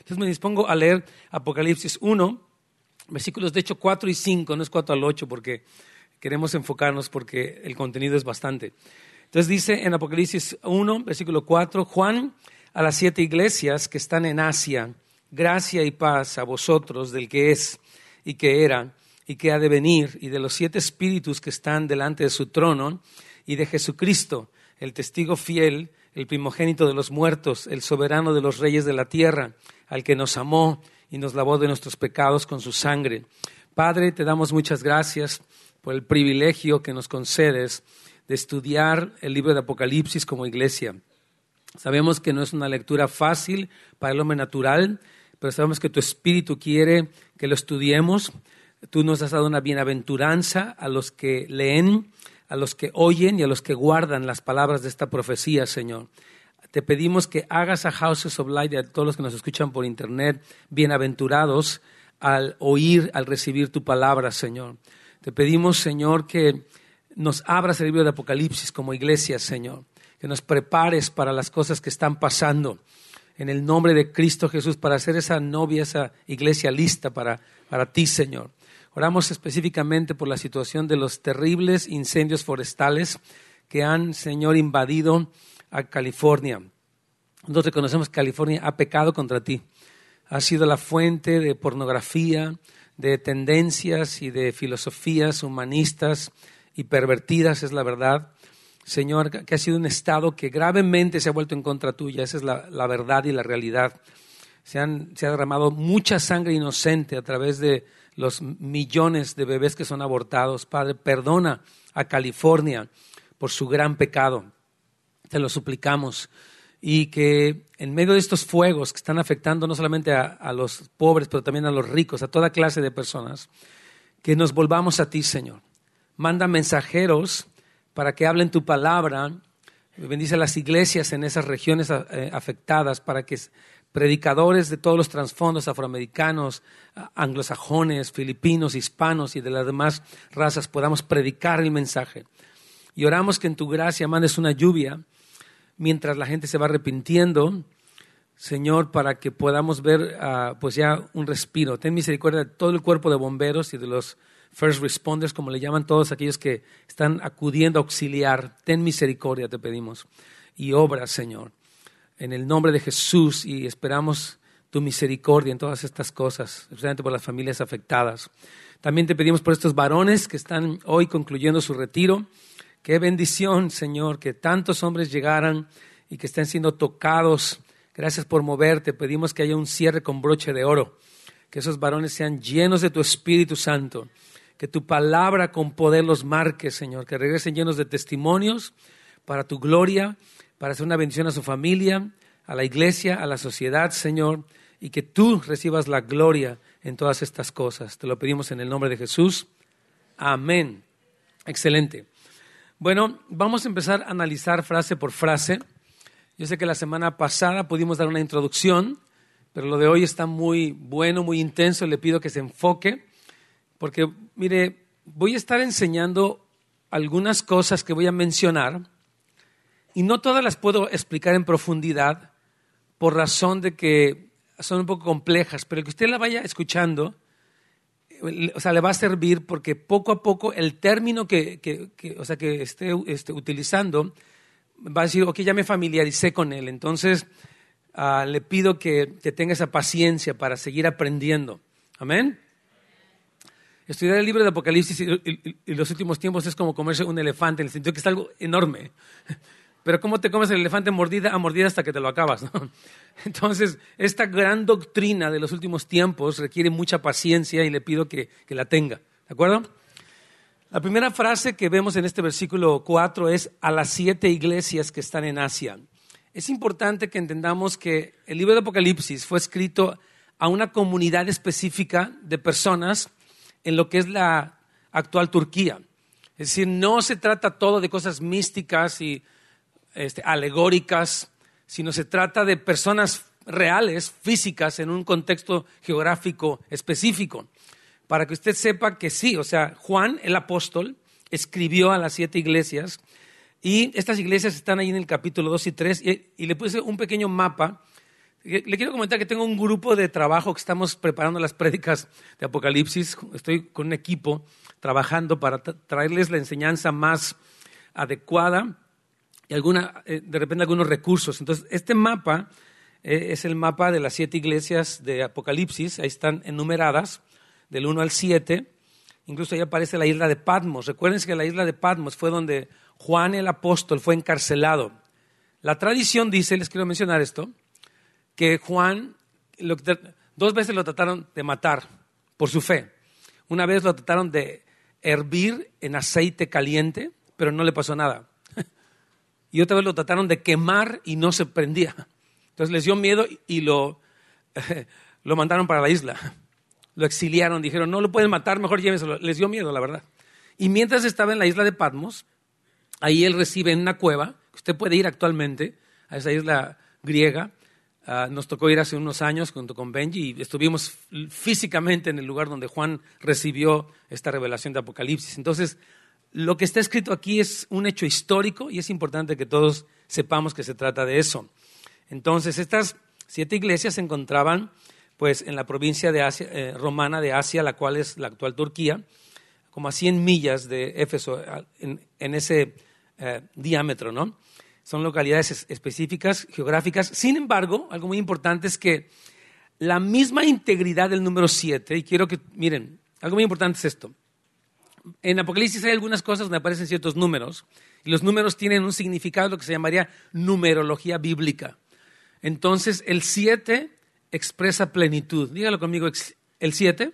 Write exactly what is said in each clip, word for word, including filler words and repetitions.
Entonces me dispongo a leer Apocalipsis uno, versículos de hecho cuatro y cinco, no es cuatro al ocho porque queremos enfocarnos porque el contenido es bastante. Entonces dice en Apocalipsis uno, versículo cuatro, Juan, a las siete iglesias que están en Asia, gracia y paz a vosotros del que es y que era y que ha de venir, y de los siete espíritus que están delante de su trono, y de Jesucristo, el testigo fiel, el primogénito de los muertos, el soberano de los reyes de la tierra, al que nos amó y nos lavó de nuestros pecados con su sangre. Padre, te damos muchas gracias por el privilegio que nos concedes de estudiar el libro de Apocalipsis como iglesia. Sabemos que no es una lectura fácil para el hombre natural, pero sabemos que tu Espíritu quiere que lo estudiemos. Tú nos has dado una bienaventuranza a los que leen, a los que oyen y a los que guardan las palabras de esta profecía, Señor. Te pedimos que hagas a Houses of Light y a todos los que nos escuchan por internet bienaventurados al oír, al recibir tu palabra, Señor. Te pedimos, Señor, que nos abras el libro de Apocalipsis como iglesia, Señor. Que nos prepares para las cosas que están pasando. En el nombre de Cristo Jesús, para hacer esa novia, esa iglesia lista para, para ti, Señor. Oramos específicamente por la situación de los terribles incendios forestales que han, Señor, invadido a California. Nosotros reconocemos que California ha pecado contra ti. Ha sido la fuente de pornografía, de tendencias y de filosofías humanistas y pervertidas, es la verdad. Señor, que ha sido un estado que gravemente se ha vuelto en contra tuya. Esa es la, la verdad y la realidad. Se, han, se ha derramado mucha sangre inocente a través de los millones de bebés que son abortados. Padre, perdona a California por su gran pecado. Te lo suplicamos. Y que en medio de estos fuegos que están afectando no solamente a, a los pobres, pero también a los ricos, a toda clase de personas, que nos volvamos a ti, Señor. Manda mensajeros para que hablen tu palabra. Bendice a las iglesias en esas regiones eh, afectadas, para que predicadores de todos los trasfondos afroamericanos, anglosajones, filipinos, hispanos y de las demás razas podamos predicar el mensaje. Y oramos que en tu gracia mandes una lluvia mientras la gente se va arrepintiendo, Señor, para que podamos ver uh, pues ya un respiro. Ten misericordia de todo el cuerpo de bomberos y de los first responders, como le llaman todos aquellos que están acudiendo a auxiliar. Ten misericordia, te pedimos. Y obra, Señor, en el nombre de Jesús, y esperamos tu misericordia en todas estas cosas, especialmente por las familias afectadas. También te pedimos por estos varones que están hoy concluyendo su retiro. Qué bendición, Señor, que tantos hombres llegaran y que estén siendo tocados. Gracias por moverte. Pedimos que haya un cierre con broche de oro. Que esos varones sean llenos de tu Espíritu Santo. Que tu palabra con poder los marque, Señor. Que regresen llenos de testimonios para tu gloria, para hacer una bendición a su familia, a la iglesia, a la sociedad, Señor. Y que tú recibas la gloria en todas estas cosas. Te lo pedimos en el nombre de Jesús. Amén. Excelente. Bueno, vamos a empezar a analizar frase por frase. Yo sé que la semana pasada pudimos dar una introducción, pero lo de hoy está muy bueno, muy intenso. Le pido que se enfoque, porque, mire, voy a estar enseñando algunas cosas que voy a mencionar y no todas las puedo explicar en profundidad por razón de que son un poco complejas, pero que usted la vaya escuchando, o sea, le va a servir porque poco a poco el término que, que, que, o sea, que esté, esté utilizando va a decir, ok, ya me familiaricé con él. Entonces, uh, le pido que, que tenga esa paciencia para seguir aprendiendo. Amén. Estudiar el libro de Apocalipsis y, y, y los últimos tiempos es como comerse un elefante, en el sentido que es algo enorme. Pero ¿cómo te comes el elefante mordida a mordida hasta que te lo acabas, ¿no? Entonces, esta gran doctrina de los últimos tiempos requiere mucha paciencia y le pido que, que la tenga. ¿De acuerdo? La primera frase que vemos en este versículo cuatro es a las siete iglesias que están en Asia. Es importante que entendamos que el libro de Apocalipsis fue escrito a una comunidad específica de personas en lo que es la actual Turquía. Es decir, no se trata todo de cosas místicas y Este, alegóricas, sino se trata de personas reales, físicas, en un contexto geográfico específico. Para que usted sepa que sí, o sea, Juan, el apóstol, escribió a las siete iglesias y estas iglesias están ahí en el capítulo dos y tres y, y le puse un pequeño mapa Le quiero comentar que tengo un grupo de trabajo que estamos preparando las prédicas de Apocalipsis. Estoy con un equipo trabajando para tra- traerles la enseñanza más adecuada y alguna, eh, de repente algunos recursos. Entonces, este mapa eh, es el mapa de las siete iglesias de Apocalipsis. Ahí están enumeradas, del uno al siete. Incluso ahí aparece la isla de Patmos. Recuerden que la isla de Patmos fue donde Juan el apóstol fue encarcelado. La tradición dice, les quiero mencionar esto, que Juan, lo, dos veces lo trataron de matar por su fe. Una vez lo trataron de hervir en aceite caliente, pero no le pasó nada. Y otra vez lo trataron de quemar y no se prendía. Entonces les dio miedo y lo, eh, lo mandaron para la isla. Lo exiliaron, dijeron, no lo pueden matar, mejor llévenselo. Les dio miedo, la verdad. Y mientras estaba en la isla de Patmos, ahí él recibe en una cueva, usted puede ir actualmente a esa isla griega. Uh, nos tocó ir hace unos años junto con Benji y estuvimos físicamente en el lugar donde Juan recibió esta revelación de Apocalipsis. Entonces, lo que está escrito aquí es un hecho histórico y es importante que todos sepamos que se trata de eso. Entonces, estas siete iglesias se encontraban pues, en la provincia de Asia, eh, romana de Asia, la cual es la actual Turquía, como a cien millas de Éfeso, en, en ese eh, diámetro, ¿no? Son localidades específicas, geográficas. Sin embargo, algo muy importante es que la misma integridad del número siete, y quiero que, miren, algo muy importante es esto. En Apocalipsis hay algunas cosas donde aparecen ciertos números, y los números tienen un significado, lo que se llamaría numerología bíblica. Entonces, el siete expresa plenitud. Dígalo conmigo, el siete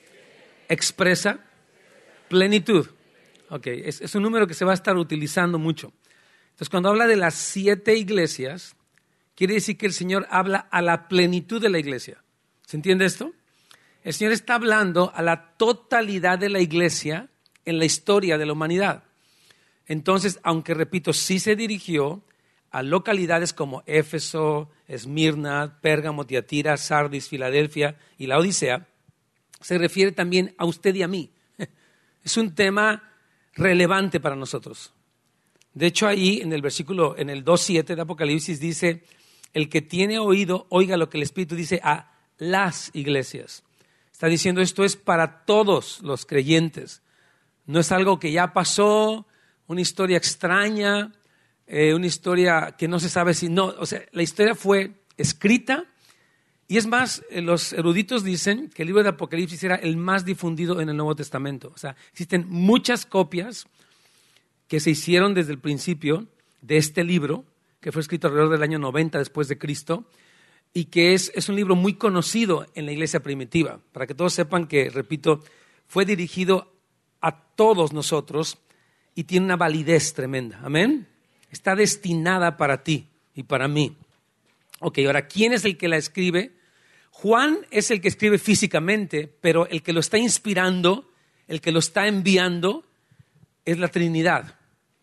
expresa plenitud. Ok, es, es un número que se va a estar utilizando mucho. Entonces, cuando habla de las siete iglesias, quiere decir que el Señor habla a la plenitud de la iglesia. ¿Se entiende esto? El Señor está hablando a la totalidad de la iglesia en la historia de la humanidad. Entonces, aunque repito, sí se dirigió a localidades como Éfeso, Esmirna, Pérgamo, Tiatira, Sardis, Filadelfia y la Odisea, se refiere también a usted y a mí. Es un tema relevante para nosotros. De hecho, ahí en el versículo, en el dos siete de Apocalipsis dice, el que tiene oído, oiga lo que el Espíritu dice a las iglesias. Está diciendo esto es para todos los creyentes. No es algo que ya pasó, una historia extraña, eh, una historia que no se sabe si no. O sea, la historia fue escrita y es más, eh, los eruditos dicen que el libro de Apocalipsis era el más difundido en el Nuevo Testamento. O sea, existen muchas copias que se hicieron desde el principio de este libro, que fue escrito alrededor del año noventa después de Cristo, y que es, es un libro muy conocido en la iglesia primitiva, para que todos sepan que, repito, fue dirigido a todos nosotros y tiene una validez tremenda. ¿Amén? Está destinada para ti y para mí. Ok, ahora, ¿quién es el que la escribe? Juan es el que escribe físicamente, pero el que lo está inspirando, el que lo está enviando, es la Trinidad.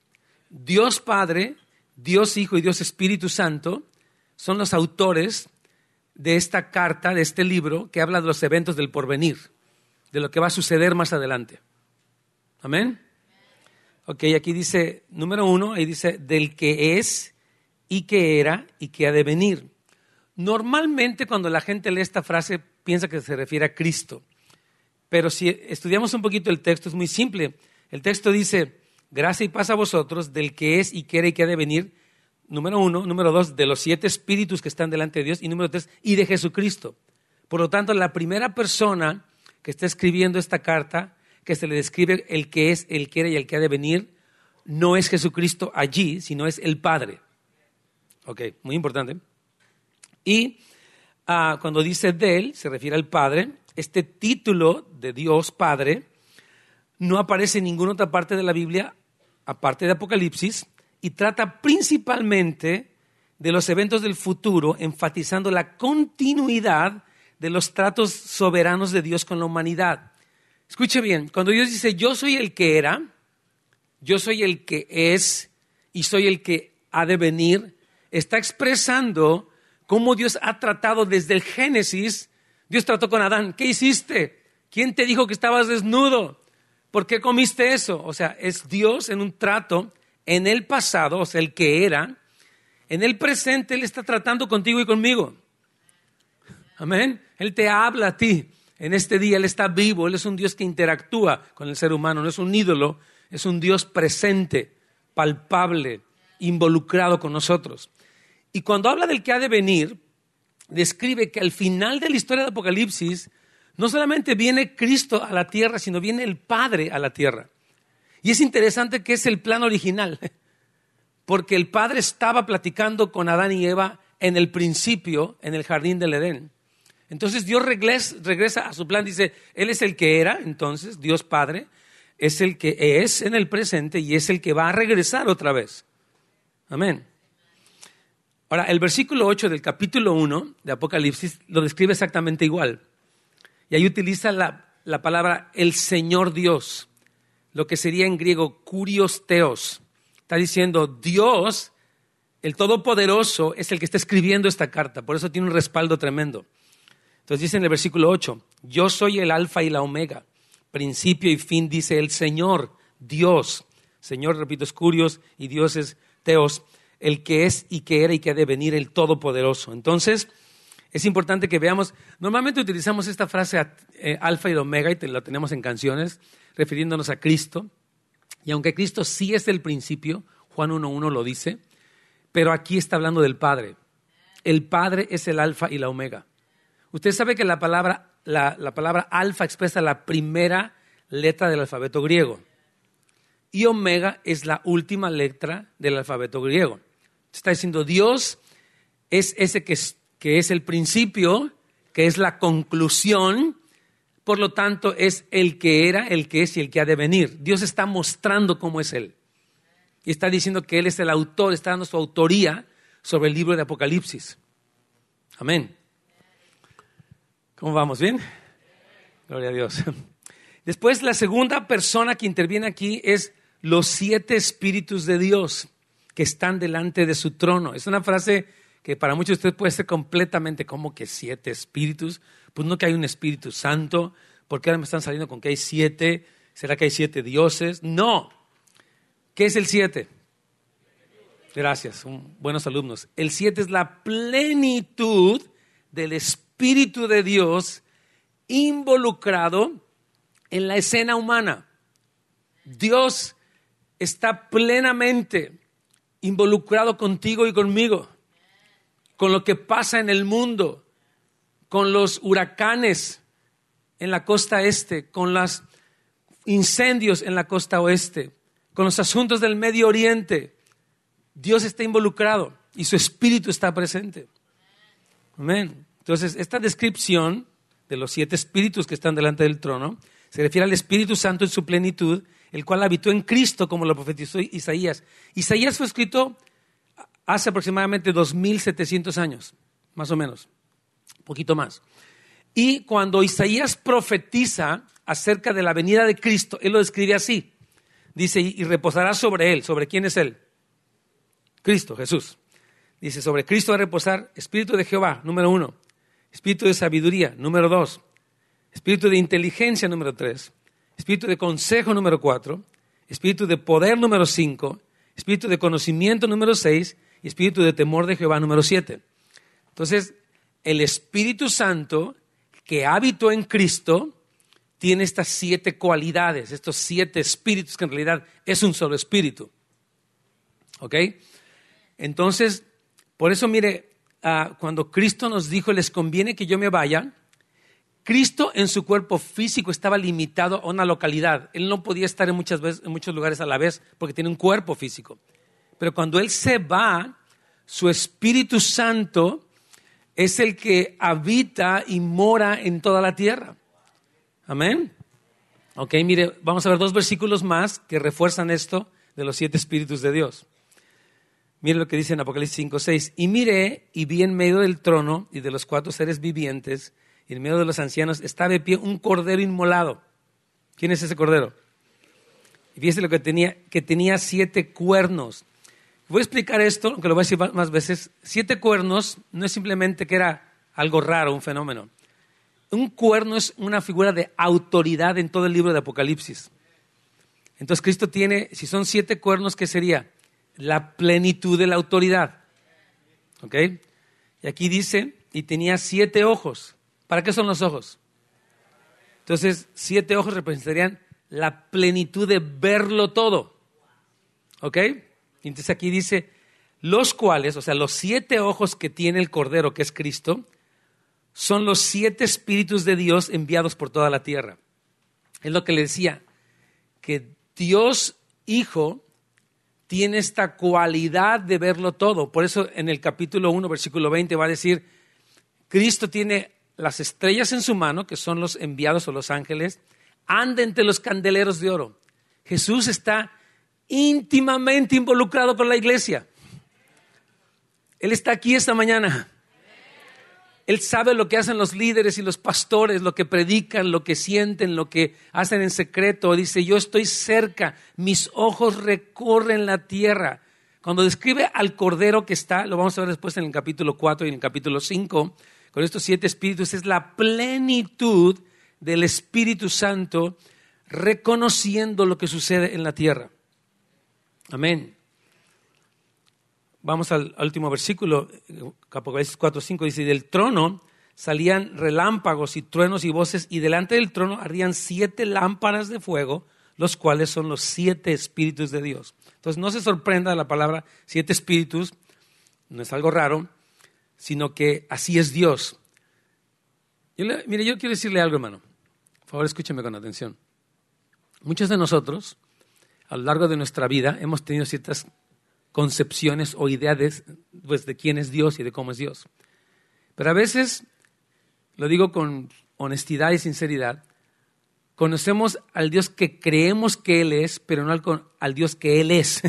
Dios Padre, Dios Hijo y Dios Espíritu Santo son los autores de esta carta, de este libro, que habla de los eventos del porvenir, de lo que va a suceder más adelante. ¿Amén? Ok, aquí dice, número uno, ahí dice, del que es y que era y que ha de venir. Normalmente cuando la gente lee esta frase piensa que se refiere a Cristo, pero si estudiamos un poquito el texto es muy simple. El texto dice, gracia y paz a vosotros, del que es y que era y que ha de venir, número uno. Número dos, de los siete espíritus que están delante de Dios. Y número tres, y de Jesucristo. Por lo tanto, la primera persona que está escribiendo esta carta, que se le describe el que es, el que era y el que ha de venir, no es Jesucristo allí, sino es el Padre. Ok, muy importante. Y uh, cuando dice de él, se refiere al Padre. Este título de Dios Padre no aparece en ninguna otra parte de la Biblia, aparte de Apocalipsis, y trata principalmente de los eventos del futuro, enfatizando la continuidad de los tratos soberanos de Dios con la humanidad. Escuche bien, cuando Dios dice, yo soy el que era, yo soy el que es y soy el que ha de venir, está expresando cómo Dios ha tratado desde el Génesis. Dios trató con Adán, ¿qué hiciste? ¿Quién te dijo que estabas desnudo? ¿Por qué comiste eso? O sea, es Dios en un trato en el pasado, o sea, el que era. En el presente Él está tratando contigo y conmigo. Amén. Él te habla a ti. En este día Él está vivo. Él es un Dios que interactúa con el ser humano. No es un ídolo, es un Dios presente, palpable, involucrado con nosotros. Y cuando habla del que ha de venir, describe que al final de la historia de Apocalipsis, no solamente viene Cristo a la tierra, sino viene el Padre a la tierra. Y es interesante que es el plan original, porque el Padre estaba platicando con Adán y Eva en el principio, en el jardín del Edén. Entonces Dios regresa, regresa a su plan, dice, Él es el que era, entonces Dios Padre, es el que es en el presente y es el que va a regresar otra vez. Amén. Ahora, el versículo ocho del capítulo uno de Apocalipsis lo describe exactamente igual. Y ahí utiliza la, la palabra el Señor Dios, lo que sería en griego kurios theos. Está diciendo Dios, el Todopoderoso, es el que está escribiendo esta carta. Por eso tiene un respaldo tremendo. Entonces dice en el versículo ocho, yo soy el alfa y la omega, principio y fin, dice el Señor, Dios. Señor, repito, es kurios y Dios es theos, el que es y que era y que ha de venir, el Todopoderoso. Entonces, es importante que veamos, normalmente utilizamos esta frase eh, alfa y omega y te, la tenemos en canciones, refiriéndonos a Cristo. Y aunque Cristo sí es el principio, Juan uno uno lo dice, pero aquí está hablando del Padre. El Padre es el alfa y la omega. Usted sabe que la palabra, la, la palabra alfa expresa la primera letra del alfabeto griego y omega es la última letra del alfabeto griego. Está diciendo Dios es ese que es, que es el principio, que es la conclusión, por lo tanto es el que era, el que es y el que ha de venir. Dios está mostrando cómo es Él. Y está diciendo que Él es el autor, está dando su autoría sobre el libro de Apocalipsis. Amén. ¿Cómo vamos? ¿Bien? Gloria a Dios. Después, la segunda persona que interviene aquí es los siete espíritus de Dios que están delante de su trono. Es una frase que para muchos de ustedes puede ser completamente como que siete espíritus. Pues no que hay un Espíritu Santo. ¿Por qué ahora me están saliendo con que hay siete? ¿Será que hay siete dioses? No. ¿Qué es el siete? Gracias, son buenos alumnos. El siete es la plenitud del Espíritu de Dios involucrado en la escena humana. Dios está plenamente involucrado contigo y conmigo, con lo que pasa en el mundo, con los huracanes en la costa este, con los incendios en la costa oeste, con los asuntos del Medio Oriente. Dios está involucrado y su Espíritu está presente. Amén. Entonces, esta descripción de los siete espíritus que están delante del trono se refiere al Espíritu Santo en su plenitud, el cual habitó en Cristo, como lo profetizó Isaías. Isaías fue escrito hace aproximadamente dos mil setecientos años, más o menos, un poquito más. Y cuando Isaías profetiza acerca de la venida de Cristo, él lo describe así. Dice, y reposará sobre él. ¿Sobre quién es él? Cristo, Jesús. Dice, sobre Cristo va a reposar Espíritu de Jehová, número uno. Espíritu de sabiduría, número dos. Espíritu de inteligencia, número tres. Espíritu de consejo, número cuatro. Espíritu de poder, número cinco. Espíritu de conocimiento, número seis. Y espíritu de temor de Jehová, número siete. Entonces, el Espíritu Santo que habitó en Cristo tiene estas siete cualidades, estos siete espíritus que en realidad es un solo espíritu. ¿Ok? Entonces, por eso mire, uh, cuando Cristo nos dijo, les conviene que yo me vaya, Cristo en su cuerpo físico estaba limitado a una localidad. Él no podía estar en, muchas veces, en muchos lugares a la vez porque tiene un cuerpo físico. Pero cuando Él se va, su Espíritu Santo es el que habita y mora en toda la tierra. Amén. Ok, mire, vamos a ver dos versículos más que refuerzan esto de los siete espíritus de Dios. Mire lo que dice en Apocalipsis cinco seis. Y miré y vi en medio del trono y de los cuatro seres vivientes y en medio de los ancianos estaba de pie un cordero inmolado. ¿Quién es ese cordero? Y fíjese lo que tenía, que tenía siete cuernos. Voy a explicar esto, aunque lo voy a decir más veces. Siete cuernos no es simplemente que era algo raro, un fenómeno. Un cuerno es una figura de autoridad en todo el libro de Apocalipsis. Entonces Cristo tiene, si son siete cuernos, ¿qué sería? La plenitud de la autoridad. ¿Ok? Y aquí dice, y tenía siete ojos. ¿Para qué son los ojos? Entonces, siete ojos representarían la plenitud de verlo todo. ¿Ok? Entonces aquí dice, los cuales, o sea, los siete ojos que tiene el Cordero, que es Cristo, son los siete espíritus de Dios enviados por toda la tierra. Es lo que le decía, que Dios Hijo tiene esta cualidad de verlo todo. Por eso en el capítulo uno, versículo veinte va a decir, Cristo tiene las estrellas en su mano, que son los enviados o los ángeles, anda entre los candeleros de oro. Jesús está íntimamente involucrado con la iglesia. Él está aquí esta mañana. Él sabe lo que hacen los líderes y los pastores, lo que predican, lo que sienten, lo que hacen en secreto. Dice, yo estoy cerca, mis ojos recorren la tierra. Cuando describe al Cordero que está, lo vamos a ver después en el capítulo cuatro y en el capítulo cinco, con estos siete espíritus, es la plenitud del Espíritu Santo reconociendo lo que sucede en la tierra. Amén. Vamos al, al último versículo, Apocalipsis cuatro cinco, dice, del trono salían relámpagos y truenos y voces, y delante del trono ardían siete lámparas de fuego, los cuales son los siete espíritus de Dios. Entonces no se sorprenda la palabra siete espíritus, no es algo raro, sino que así es Dios. Yo le, mire, yo quiero decirle algo, hermano. Por favor, escúcheme con atención. Muchos de nosotros, a lo largo de nuestra vida, hemos tenido ciertas concepciones o ideas de, pues, de quién es Dios y de cómo es Dios. Pero a veces, lo digo con honestidad y sinceridad, conocemos al Dios que creemos que Él es, pero no al, al Dios que Él es.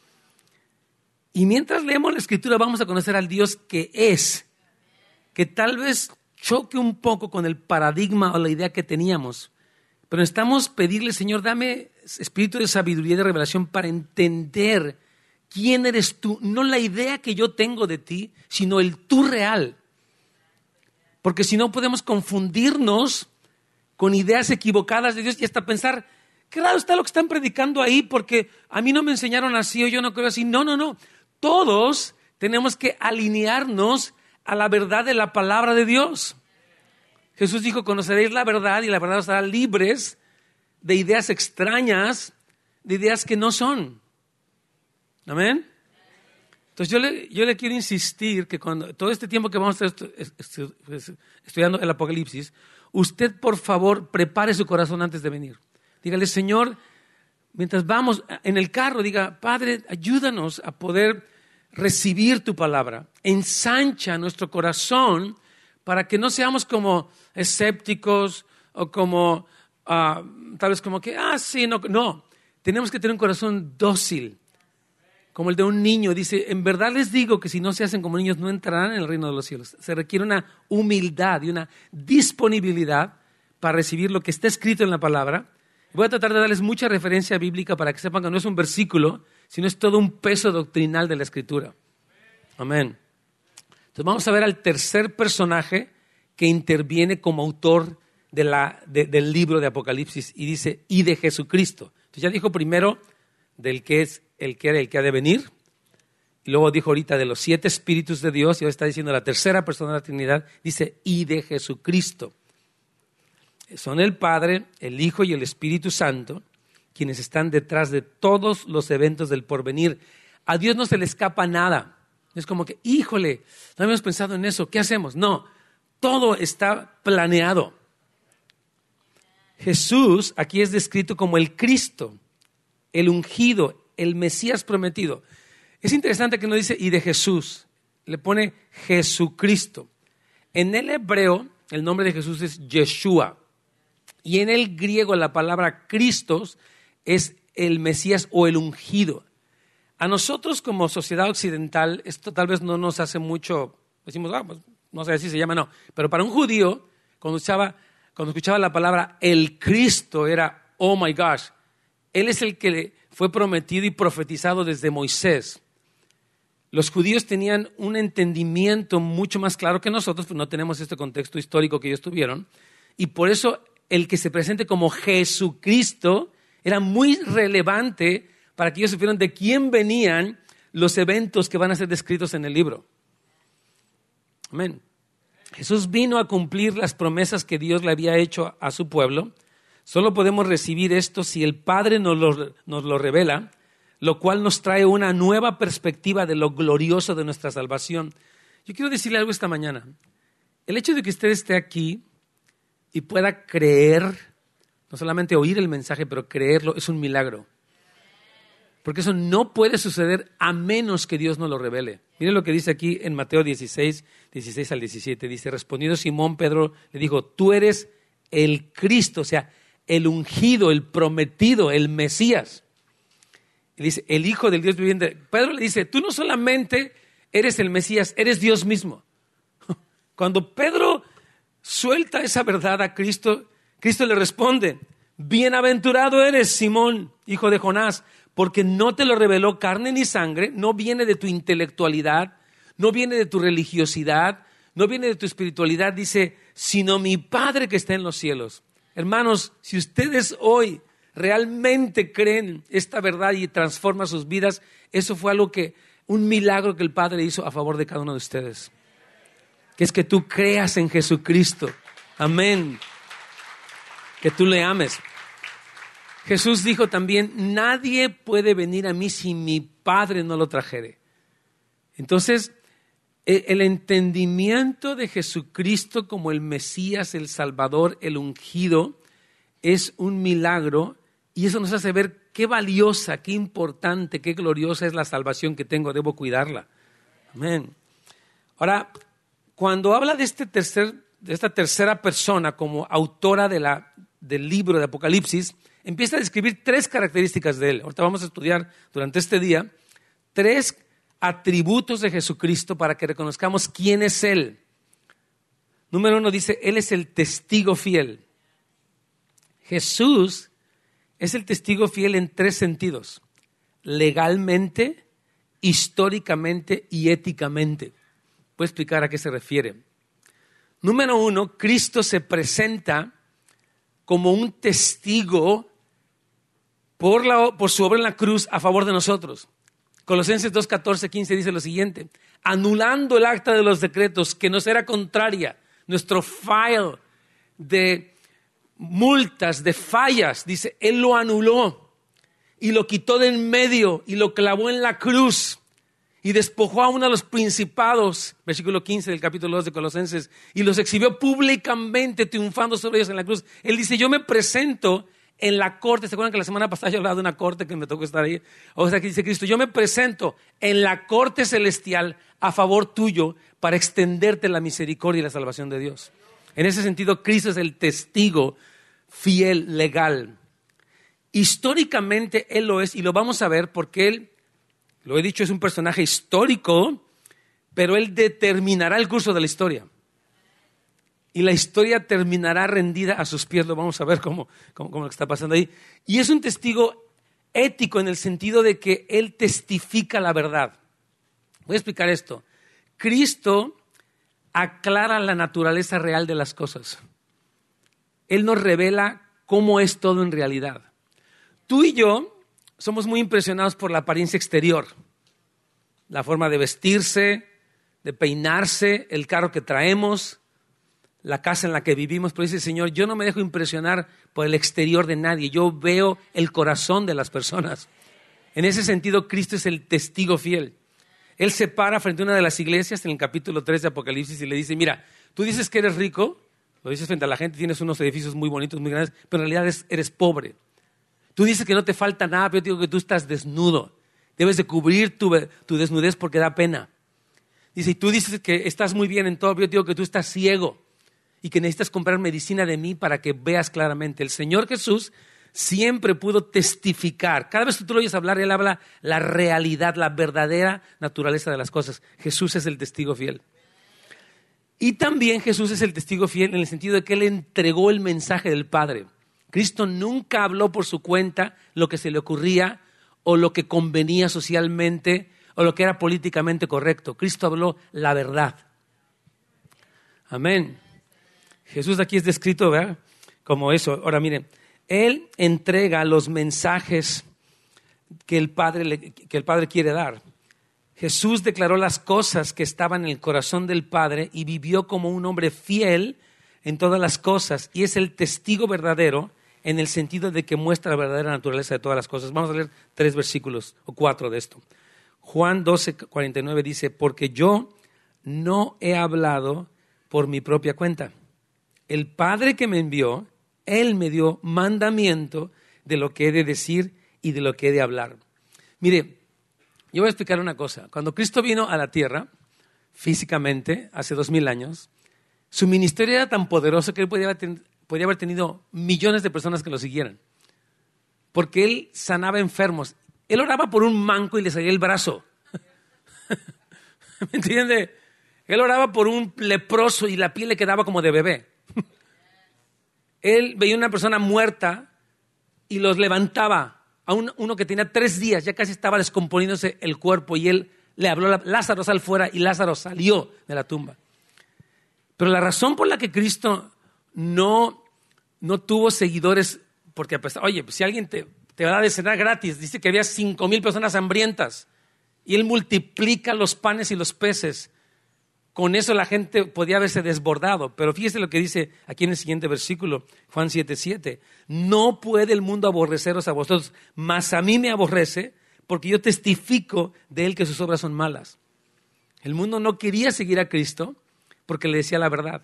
Y mientras leemos la Escritura vamos a conocer al Dios que es, que tal vez choque un poco con el paradigma o la idea que teníamos. Pero necesitamos pedirle, Señor, dame espíritu de sabiduría y de revelación para entender quién eres tú, no la idea que yo tengo de ti, sino el tú real. Porque si no podemos confundirnos con ideas equivocadas de Dios y hasta pensar, qué raro está lo que están predicando ahí porque a mí no me enseñaron así o yo no creo así. No, no, no. Todos tenemos que alinearnos a la verdad de la palabra de Dios. Jesús dijo, conoceréis la verdad y la verdad os hará libres de ideas extrañas, de ideas que no son. Amén. Entonces yo le, yo le quiero insistir que cuando todo este tiempo que vamos a estar estu, estu, estudiando el Apocalipsis, usted por favor prepare su corazón antes de venir. Dígale, Señor, mientras vamos en el carro, diga, Padre, ayúdanos a poder recibir tu palabra. Ensancha nuestro corazón para que no seamos como escépticos o como, uh, tal vez como que, ah, sí, no, no. Tenemos que tener un corazón dócil, como el de un niño. Dice, en verdad les digo que si no se hacen como niños no entrarán en el reino de los cielos. Se requiere una humildad y una disponibilidad para recibir lo que está escrito en la palabra. Voy a tratar de darles mucha referencia bíblica para que sepan que no es un versículo, sino es todo un peso doctrinal de la Escritura. Amén. Entonces vamos a ver al tercer personaje que interviene como autor de la, de, del libro de Apocalipsis y dice, y de Jesucristo. Entonces ya dijo primero del que es el que era el que ha de venir, y luego dijo ahorita de los siete espíritus de Dios, y ahora está diciendo la tercera persona de la Trinidad, dice, y de Jesucristo. Son el Padre, el Hijo y el Espíritu Santo quienes están detrás de todos los eventos del porvenir. A Dios no se le escapa nada. Es como que, híjole, no habíamos pensado en eso, ¿qué hacemos? No, todo está planeado. Jesús aquí es descrito como el Cristo, el ungido, el Mesías prometido. Es interesante que no dice y de Jesús, le pone Jesucristo. En el hebreo, el nombre de Jesús es Yeshua. Y en el griego la palabra Cristos es el Mesías o el ungido. A nosotros como sociedad occidental esto tal vez no nos hace mucho, decimos, ah, pues, no sé si se llama, no. Pero para un judío, cuando escuchaba, cuando escuchaba la palabra el Cristo era, oh my gosh, Él es el que fue prometido y profetizado desde Moisés. Los judíos tenían un entendimiento mucho más claro que nosotros, pues no tenemos este contexto histórico que ellos tuvieron, y por eso el que se presente como Jesucristo era muy relevante para que ellos supieran de quién venían los eventos que van a ser descritos en el libro. Amén. Jesús vino a cumplir las promesas que Dios le había hecho a su pueblo. Solo podemos recibir esto si el Padre nos lo, nos lo revela, lo cual nos trae una nueva perspectiva de lo glorioso de nuestra salvación. Yo quiero decirle algo esta mañana. El hecho de que usted esté aquí y pueda creer, no solamente oír el mensaje, pero creerlo, es un milagro. Porque eso no puede suceder a menos que Dios nos lo revele. Miren lo que dice aquí en Mateo dieciséis, dieciséis al diecisiete. Dice, respondiendo Simón, Pedro le dijo, tú eres el Cristo, o sea, el ungido, el prometido, el Mesías. Y dice, el Hijo del Dios viviente. Pedro le dice, tú no solamente eres el Mesías, eres Dios mismo. Cuando Pedro suelta esa verdad a Cristo, Cristo le responde, bienaventurado eres, Simón, hijo de Jonás, porque no te lo reveló carne ni sangre, no viene de tu intelectualidad, no viene de tu religiosidad, no viene de tu espiritualidad, dice, sino mi Padre que está en los cielos. Hermanos, si ustedes hoy realmente creen esta verdad y transforma sus vidas, eso fue algo que, un milagro que el Padre hizo a favor de cada uno de ustedes. Que es que tú creas en Jesucristo. Amén. Que tú le ames. Jesús dijo también, nadie puede venir a mí si mi Padre no lo trajere. Entonces, el entendimiento de Jesucristo como el Mesías, el Salvador, el ungido, es un milagro y eso nos hace ver qué valiosa, qué importante, qué gloriosa es la salvación que tengo, debo cuidarla. Amén. Ahora, cuando habla de, este tercer, de esta tercera persona como autora de la, del libro de Apocalipsis, empieza a describir tres características de él. Ahorita vamos a estudiar durante este día tres atributos de Jesucristo para que reconozcamos quién es Él. Número uno dice, Él es el testigo fiel. Jesús es el testigo fiel en tres sentidos: legalmente, históricamente y éticamente. Voy a explicar a qué se refiere. Número uno, Cristo se presenta como un testigo por, la, por su obra en la cruz a favor de nosotros. Colosenses dos, catorce, quince dice lo siguiente, anulando el acta de los decretos que nos era contraria, nuestro file de multas, de fallas, dice, Él lo anuló y lo quitó de en medio y lo clavó en la cruz y despojó a uno de los principados, versículo quince del capítulo dos de Colosenses, y los exhibió públicamente triunfando sobre ellos en la cruz. Él dice, yo me presento en la corte. ¿Se acuerdan que la semana pasada yo hablaba de una corte que me tocó estar ahí? O sea, que dice Cristo, yo me presento en la corte celestial a favor tuyo para extenderte la misericordia y la salvación de Dios. En ese sentido, Cristo es el testigo fiel, legal. Históricamente Él lo es y lo vamos a ver porque Él, lo he dicho, es un personaje histórico, pero Él determinará el curso de la historia. Y la historia terminará rendida a sus pies. Lo vamos a ver cómo, cómo, cómo lo que está pasando ahí. Y es un testigo ético en el sentido de que Él testifica la verdad. Voy a explicar esto. Cristo aclara la naturaleza real de las cosas. Él nos revela cómo es todo en realidad. Tú y yo somos muy impresionados por la apariencia exterior. La forma de vestirse, de peinarse, el carro que traemos, la casa en la que vivimos, pero dice el Señor, yo no me dejo impresionar por el exterior de nadie, yo veo el corazón de las personas. En ese sentido, Cristo es el testigo fiel. Él se para frente a una de las iglesias en el capítulo tres de Apocalipsis y le dice, mira, tú dices que eres rico, lo dices frente a la gente, tienes unos edificios muy bonitos, muy grandes, pero en realidad eres, eres pobre. Tú dices que no te falta nada, pero yo te digo que tú estás desnudo. Debes de cubrir tu, tu desnudez porque da pena. Dice, y tú dices que estás muy bien en todo, pero yo te digo que tú estás ciego y que necesitas comprar medicina de mí para que veas claramente. El Señor Jesús siempre pudo testificar. Cada vez que tú lo oyes hablar, Él habla la realidad, la verdadera naturaleza de las cosas. Jesús es el testigo fiel. Y también Jesús es el testigo fiel en el sentido de que Él entregó el mensaje del Padre. Cristo nunca habló por su cuenta lo que se le ocurría o lo que convenía socialmente o lo que era políticamente correcto. Cristo habló la verdad. Amén. Jesús aquí es descrito, ¿verdad?, como eso. Ahora miren, Él entrega los mensajes que el Padre, le, que el Padre quiere dar. Jesús declaró las cosas que estaban en el corazón del Padre y vivió como un hombre fiel en todas las cosas, y es el testigo verdadero en el sentido de que muestra la verdadera naturaleza de todas las cosas. Vamos a leer tres versículos o cuatro de esto. Juan doce, cuarenta y nueve dice, porque yo no he hablado por mi propia cuenta. El Padre que me envió, Él me dio mandamiento de lo que he de decir y de lo que he de hablar. Mire, yo voy a explicar una cosa. Cuando Cristo vino a la tierra, físicamente, hace dos mil años, su ministerio era tan poderoso que Él podía haber, ten, podía haber tenido millones de personas que lo siguieran. Porque Él sanaba enfermos. Él oraba por un manco y le salía el brazo. ¿Me entiende? Él oraba por un leproso y la piel le quedaba como de bebé. Él veía una persona muerta y los levantaba. A un, uno que tenía tres días, ya casi estaba descomponiéndose el cuerpo, y él le habló, a Lázaro, sal fuera, y Lázaro salió de la tumba. Pero la razón por la que Cristo no, no tuvo seguidores, porque a pesar, oye, pues si alguien te, te va a dar de cenar gratis, dice que había cinco mil personas hambrientas, y Él multiplica los panes y los peces. Con eso la gente podía haberse desbordado. Pero fíjese lo que dice aquí en el siguiente versículo, Juan siete siete. No puede el mundo aborreceros a vosotros, mas a mí me aborrece, porque yo testifico de Él que sus obras son malas. El mundo no quería seguir a Cristo porque le decía la verdad.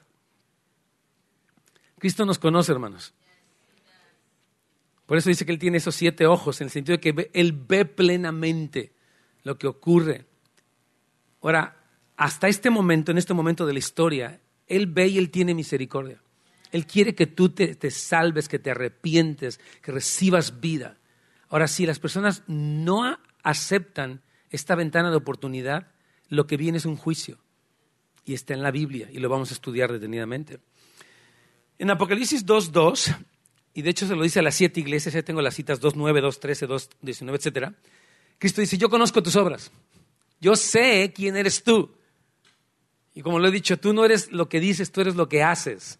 Cristo nos conoce, hermanos. Por eso dice que Él tiene esos siete ojos, en el sentido de que ve, Él ve plenamente lo que ocurre. Ahora, hasta este momento, en este momento de la historia, Él ve y Él tiene misericordia. Él quiere que tú te, te salves, que te arrepientes, que recibas vida. Ahora, si las personas no aceptan esta ventana de oportunidad, lo que viene es un juicio. Y está en la Biblia y lo vamos a estudiar detenidamente. En Apocalipsis dos dos, y de hecho se lo dice a las siete iglesias, ya tengo las citas dos nueve, dos trece, dos diecinueve, etcétera. Cristo dice, yo conozco tus obras. Yo sé quién eres tú. Y como lo he dicho, tú no eres lo que dices, tú eres lo que haces.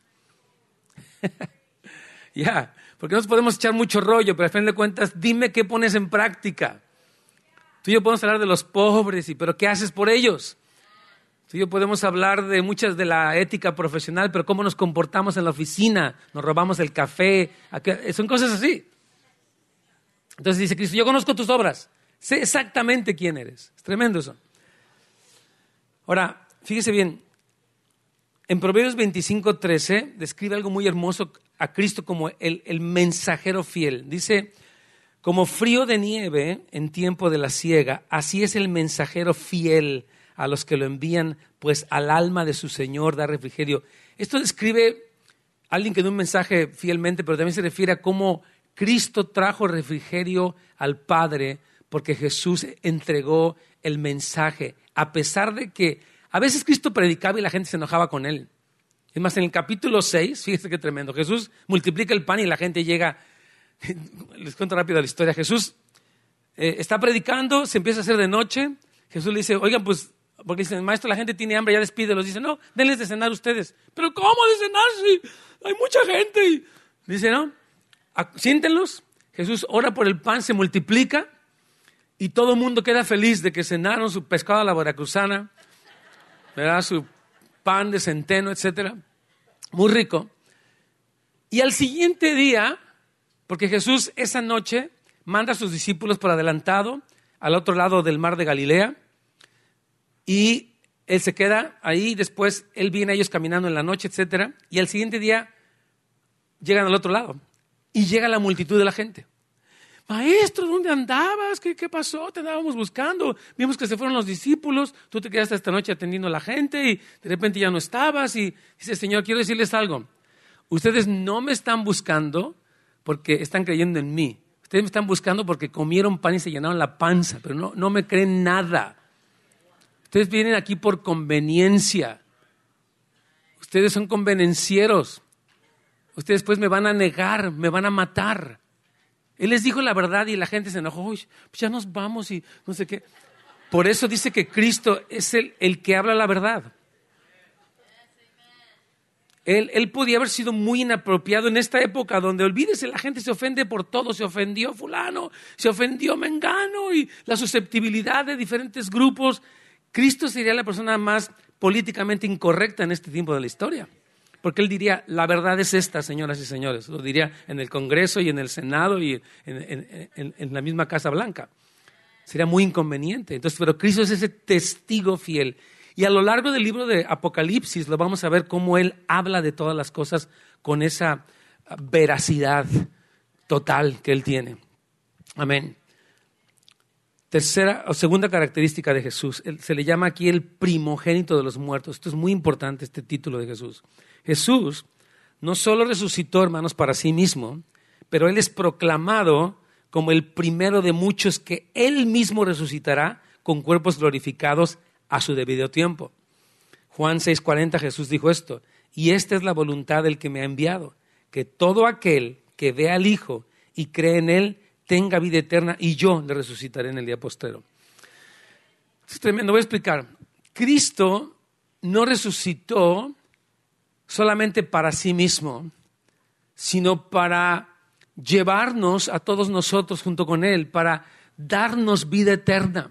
Ya, yeah, porque nos podemos echar mucho rollo, pero al fin de cuentas, dime qué pones en práctica. Tú y yo podemos hablar de los pobres, y, pero ¿qué haces por ellos? Tú y yo podemos hablar de muchas de la ética profesional, pero ¿cómo nos comportamos en la oficina? Nos robamos el café, son cosas así. Entonces dice Cristo, yo conozco tus obras, sé exactamente quién eres. Es tremendo eso. Ahora, fíjese bien, en Proverbios veinticinco trece describe algo muy hermoso a Cristo como el, el mensajero fiel. Dice, como frío de nieve en tiempo de la siega, así es el mensajero fiel a los que lo envían, pues al alma de su Señor da refrigerio. Esto describe a alguien que da un mensaje fielmente, pero también se refiere a cómo Cristo trajo refrigerio al Padre, porque Jesús entregó el mensaje, a pesar de que a veces Cristo predicaba y la gente se enojaba con Él. Es más, en el capítulo seis, fíjense qué tremendo, Jesús multiplica el pan y la gente llega, les cuento rápido la historia, Jesús eh, está predicando, se empieza a hacer de noche, Jesús le dice, oigan, pues, porque dicen, maestro, la gente tiene hambre, ya despídelos. Dice, no, denles de cenar ustedes. ¿Pero cómo de cenar si hay mucha gente? Y dice, no, siéntenlos. Jesús ora por el pan, se multiplica y todo el mundo queda feliz de que cenaron su pescado a la veracruzana, ¿verdad? Su pan de centeno, etcétera. Muy rico. Y al siguiente día, porque Jesús esa noche manda a sus discípulos por adelantado al otro lado del mar de Galilea, y Él se queda ahí, después Él viene a ellos caminando en la noche, etcétera, y al siguiente día llegan al otro lado y llega la multitud de la gente. Maestro, ¿dónde andabas? ¿Qué, qué pasó? Te andábamos buscando, vimos que se fueron los discípulos, tú te quedaste esta noche atendiendo a la gente y de repente ya no estabas. Y dice, Señor, quiero decirles algo, ustedes no me están buscando porque están creyendo en mí, ustedes me están buscando porque comieron pan y se llenaron la panza, pero no, no me creen nada. Ustedes vienen aquí por conveniencia. Ustedes son convenencieros. Ustedes pues me van a negar, me van a matar. Él les dijo la verdad y la gente se enojó. Uy, pues ya nos vamos y no sé qué. Por eso dice que Cristo es el, el que habla la verdad. Él, él podía haber sido muy inapropiado en esta época donde, olvídese, la gente se ofende por todo. Se ofendió fulano, se ofendió mengano y la susceptibilidad de diferentes grupos. Cristo sería la persona más políticamente incorrecta en este tiempo de la historia. Porque él diría, la verdad es esta, señoras y señores. Lo diría en el Congreso y en el Senado y en, en, en, en la misma Casa Blanca. Sería muy inconveniente. Entonces, pero Cristo es ese testigo fiel. Y a lo largo del libro de Apocalipsis lo vamos a ver cómo él habla de todas las cosas con esa veracidad total que él tiene. Amén. Tercera o segunda característica de Jesús, él, se le llama aquí el primogénito de los muertos. Esto es muy importante, este título de Jesús. Jesús no solo resucitó, hermanos, para sí mismo, pero él es proclamado como el primero de muchos que él mismo resucitará con cuerpos glorificados a su debido tiempo. Juan seis cuarenta, Jesús dijo esto: y esta es la voluntad del que me ha enviado, que todo aquel que vea al Hijo y cree en él tenga vida eterna, y yo le resucitaré en el día postrero. Es tremendo, voy a explicar. Cristo no resucitó solamente para sí mismo, sino para llevarnos a todos nosotros junto con él, para darnos vida eterna.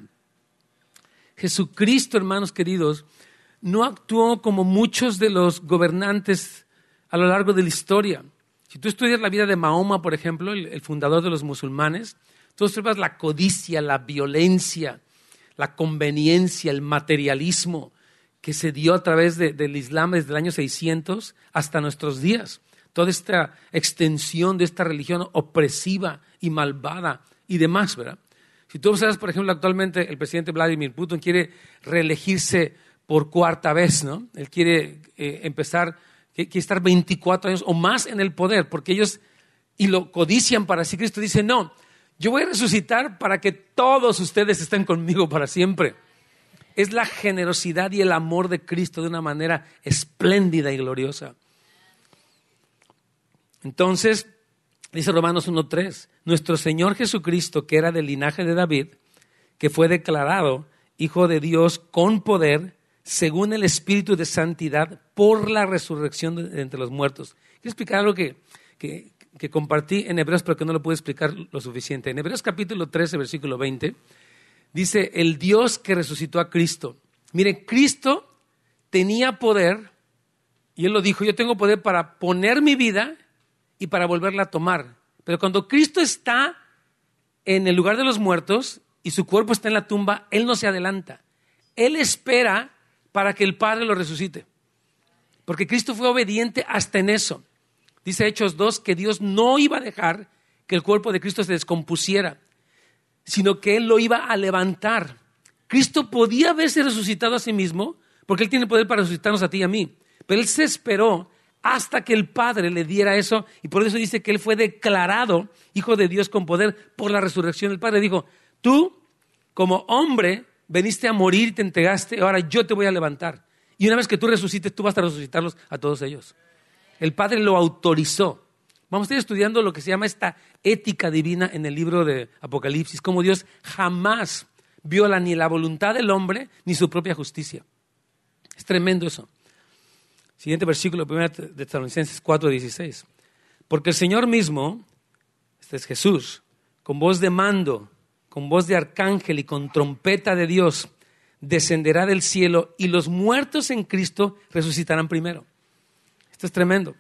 Jesucristo, hermanos queridos, no actuó como muchos de los gobernantes a lo largo de la historia. Si tú estudias la vida de Mahoma, por ejemplo, el, el fundador de los musulmanes, tú observas la codicia, la violencia, la conveniencia, el materialismo que se dio a través de, del Islam desde el año seiscientos hasta nuestros días. Toda esta extensión de esta religión opresiva y malvada y demás, ¿verdad? Si tú observas, por ejemplo, actualmente el presidente Vladimir Putin quiere reelegirse por cuarta vez, ¿no? Él quiere eh, empezar, quiere estar veinticuatro años o más en el poder, porque ellos, y lo codician para sí. Cristo dice, no, yo voy a resucitar para que todos ustedes estén conmigo para siempre. Es la generosidad y el amor de Cristo de una manera espléndida y gloriosa. Entonces, dice Romanos uno tres, nuestro Señor Jesucristo, que era del linaje de David, que fue declarado Hijo de Dios con poder, según el Espíritu de Santidad, por la resurrección de entre los muertos. Quiero explicar algo que, que, que compartí en Hebreos, pero que no lo pude explicar lo suficiente. En Hebreos capítulo trece, versículo veinte, dice, el Dios que resucitó a Cristo. Mire, Cristo tenía poder, y Él lo dijo, yo tengo poder para poner mi vida y para volverla a tomar. Pero cuando Cristo está en el lugar de los muertos y su cuerpo está en la tumba, Él no se adelanta. Él espera para que el Padre lo resucite. Porque Cristo fue obediente hasta en eso. Dice Hechos dos que Dios no iba a dejar que el cuerpo de Cristo se descompusiera, sino que Él lo iba a levantar. Cristo podía haberse resucitado a sí mismo, porque Él tiene poder para resucitarnos a ti y a mí. Pero Él se esperó hasta que el Padre le diera eso, y por eso dice que Él fue declarado Hijo de Dios con poder por la resurrección. El Padre dijo, tú como hombre veniste a morir y te entregaste, ahora yo te voy a levantar. Y una vez que tú resucites, tú vas a resucitarlos a todos ellos. El Padre lo autorizó. Vamos a estar estudiando lo que se llama esta ética divina en el libro de Apocalipsis, cómo Dios jamás viola ni la voluntad del hombre ni su propia justicia. Es tremendo eso. Siguiente versículo, primero de Tesalonicenses cuatro dieciséis. Porque el Señor mismo, este es Jesús, con voz de mando, con voz de arcángel y con trompeta de Dios, descenderá del cielo y los muertos en Cristo resucitarán primero. Esto es tremendo.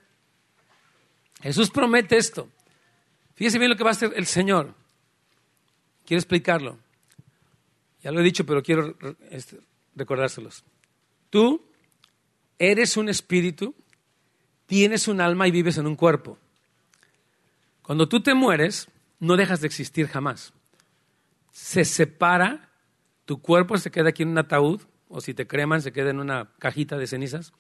Jesús promete esto. Fíjese bien lo que va a hacer el Señor. Quiero explicarlo. Ya lo he dicho, pero quiero este, recordárselos. Tú eres un espíritu, tienes un alma y vives en un cuerpo. Cuando tú te mueres, no dejas de existir jamás. Se separa, tu cuerpo se queda aquí en un ataúd, o si te creman, se queda en una cajita de cenizas,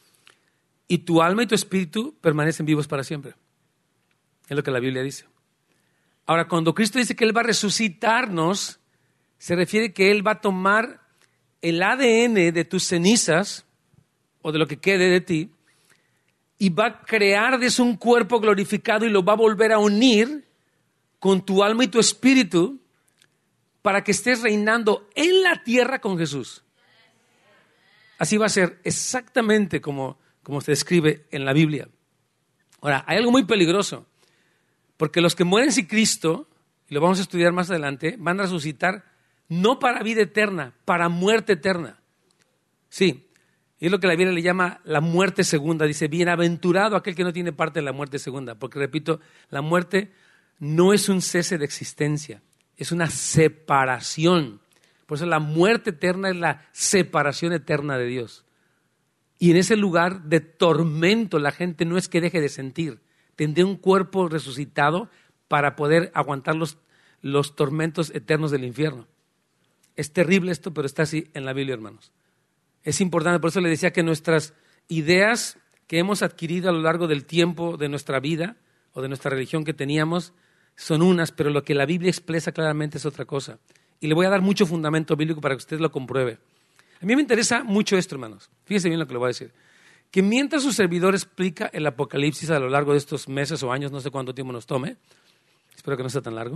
y tu alma y tu espíritu permanecen vivos para siempre. Es lo que la Biblia dice. Ahora, cuando Cristo dice que Él va a resucitarnos, se refiere que Él va a tomar el A D N de tus cenizas, o de lo que quede de ti, y va a crear de eso un cuerpo glorificado y lo va a volver a unir con tu alma y tu espíritu para que estés reinando en la tierra con Jesús. Así va a ser exactamente como como se describe en la Biblia. Ahora, hay algo muy peligroso, porque los que mueren sin Cristo, y lo vamos a estudiar más adelante, van a resucitar no para vida eterna, para muerte eterna. Sí, y es lo que la Biblia le llama la muerte segunda. Dice, bienaventurado aquel que no tiene parte en la muerte segunda, porque repito, la muerte no es un cese de existencia, es una separación. Por eso la muerte eterna es la separación eterna de Dios. Y en ese lugar de tormento la gente no es que deje de sentir, tendría un cuerpo resucitado para poder aguantar los, los tormentos eternos del infierno. Es terrible esto, pero está así en la Biblia, hermanos. Es importante, por eso le decía que nuestras ideas que hemos adquirido a lo largo del tiempo de nuestra vida o de nuestra religión que teníamos son unas, pero lo que la Biblia expresa claramente es otra cosa. Y le voy a dar mucho fundamento bíblico para que usted lo compruebe. A mí me interesa mucho esto, hermanos. Fíjese bien lo que le voy a decir. Que mientras su servidor explica el Apocalipsis a lo largo de estos meses o años, no sé cuánto tiempo nos tome, espero que no sea tan largo,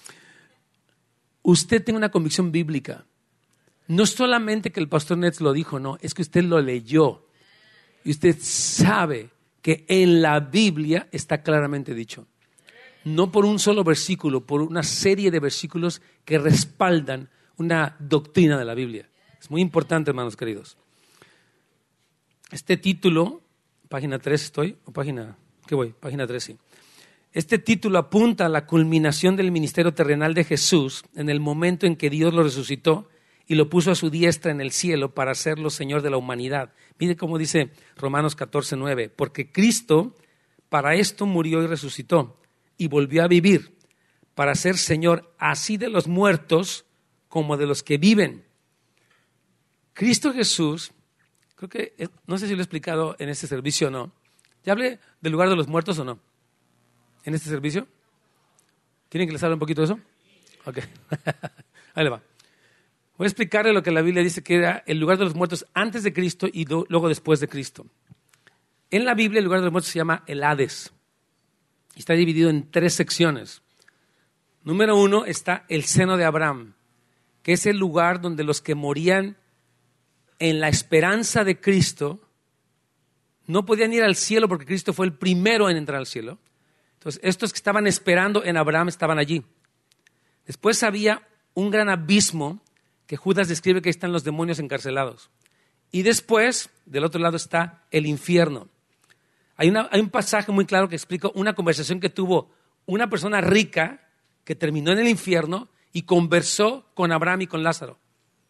usted tenga una convicción bíblica. No solamente que el pastor Nets lo dijo, no, es que usted lo leyó. Y usted sabe que en la Biblia está claramente dicho. No por un solo versículo, por una serie de versículos que respaldan una doctrina de la Biblia. Es muy importante, hermanos queridos. Este título, página tres estoy, o página, ¿qué voy? Página tres, sí. Este título apunta a la culminación del ministerio terrenal de Jesús en el momento en que Dios lo resucitó y lo puso a su diestra en el cielo para hacerlo Señor de la humanidad. Mire cómo dice Romanos catorce, nueve, porque Cristo para esto murió y resucitó y volvió a vivir para ser Señor así de los muertos como de los que viven. Cristo Jesús, creo que, no sé si lo he explicado en este servicio o no. ¿Ya hablé del lugar de los muertos o no? ¿En este servicio? ¿Quieren que les hable un poquito de eso? Ok, ahí le va. Voy a explicarle lo que la Biblia dice que era el lugar de los muertos antes de Cristo y do, luego después de Cristo. En la Biblia el lugar de los muertos se llama el Hades. Y está dividido en tres secciones. Número uno está el seno de Abraham, que es el lugar donde los que morían en la esperanza de Cristo no podían ir al cielo porque Cristo fue el primero en entrar al cielo. Entonces, estos que estaban esperando en Abraham estaban allí. Después había un gran abismo que Judas describe que ahí están los demonios encarcelados. Y después, del otro lado, está el infierno. Hay, una, hay un pasaje muy claro que explica una conversación que tuvo una persona rica que terminó en el infierno y conversó con Abraham y con Lázaro.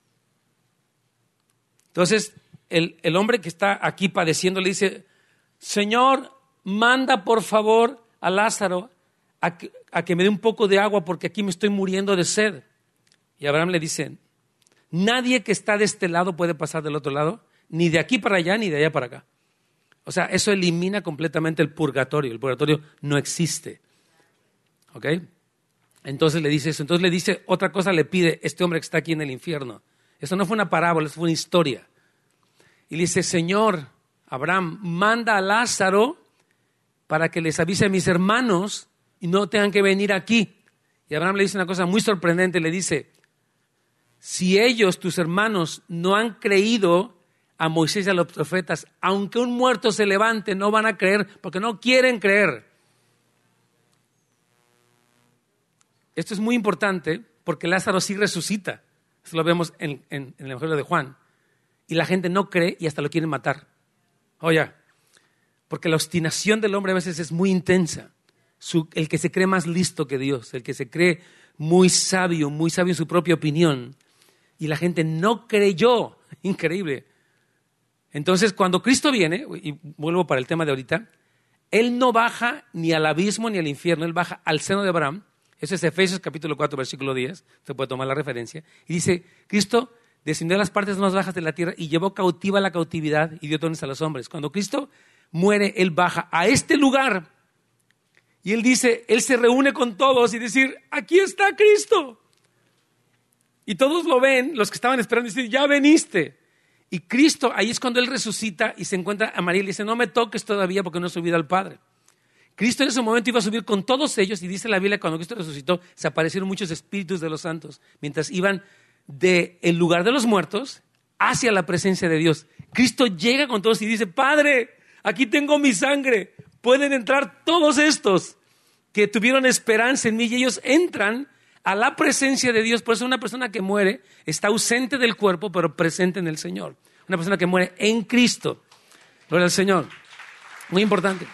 Entonces, el, el hombre que está aquí padeciendo le dice, Señor, manda por favor a Lázaro a que, a que me dé un poco de agua porque aquí me estoy muriendo de sed. Y Abraham le dice, nadie que está de este lado puede pasar del otro lado, ni de aquí para allá, ni de allá para acá. O sea, eso elimina completamente el purgatorio. El purgatorio no existe. ¿Ok? Entonces le dice eso. Entonces le dice otra cosa, le pide este hombre que está aquí en el infierno. Eso no fue una parábola, eso fue una historia. Y le dice, Señor, Abraham, manda a Lázaro para que les avise a mis hermanos y no tengan que venir aquí. Y Abraham le dice una cosa muy sorprendente, le dice, si ellos, tus hermanos, no han creído a Moisés y a los profetas, aunque un muerto se levante, no van a creer porque no quieren creer. Esto es muy importante porque Lázaro sí resucita. Eso lo vemos en, en, en el Evangelio de Juan. Y la gente no cree y hasta lo quieren matar. Oye, porque la obstinación del hombre a veces es muy intensa. Su, el que se cree más listo que Dios, el que se cree muy sabio, muy sabio en su propia opinión. Y la gente no creyó. Increíble. Entonces, cuando Cristo viene, y vuelvo para el tema de ahorita, Él no baja ni al abismo ni al infierno, Él baja al seno de Abraham. Eso es Efesios capítulo cuatro, versículo diez. Usted puede tomar la referencia. Y dice, Cristo descendió a las partes más bajas de la tierra y llevó cautiva la cautividad y dio dones a los hombres. Cuando Cristo muere, Él baja a este lugar y Él dice, Él se reúne con todos y decir, aquí está Cristo. Y todos lo ven, los que estaban esperando, y dicen, ya veniste. Y Cristo, ahí es cuando Él resucita y se encuentra a María y le dice, no me toques todavía porque no he subido al Padre. Cristo en ese momento iba a subir con todos ellos y dice la Biblia, cuando Cristo resucitó, se aparecieron muchos espíritus de los santos, mientras iban del lugar de los muertos hacia la presencia de Dios. Cristo llega con todos y dice, Padre, aquí tengo mi sangre. Pueden entrar todos estos que tuvieron esperanza en mí y ellos entran a la presencia de Dios. Por eso una persona que muere está ausente del cuerpo, pero presente en el Señor. Una persona que muere en Cristo. Gloria al Señor. Muy importante.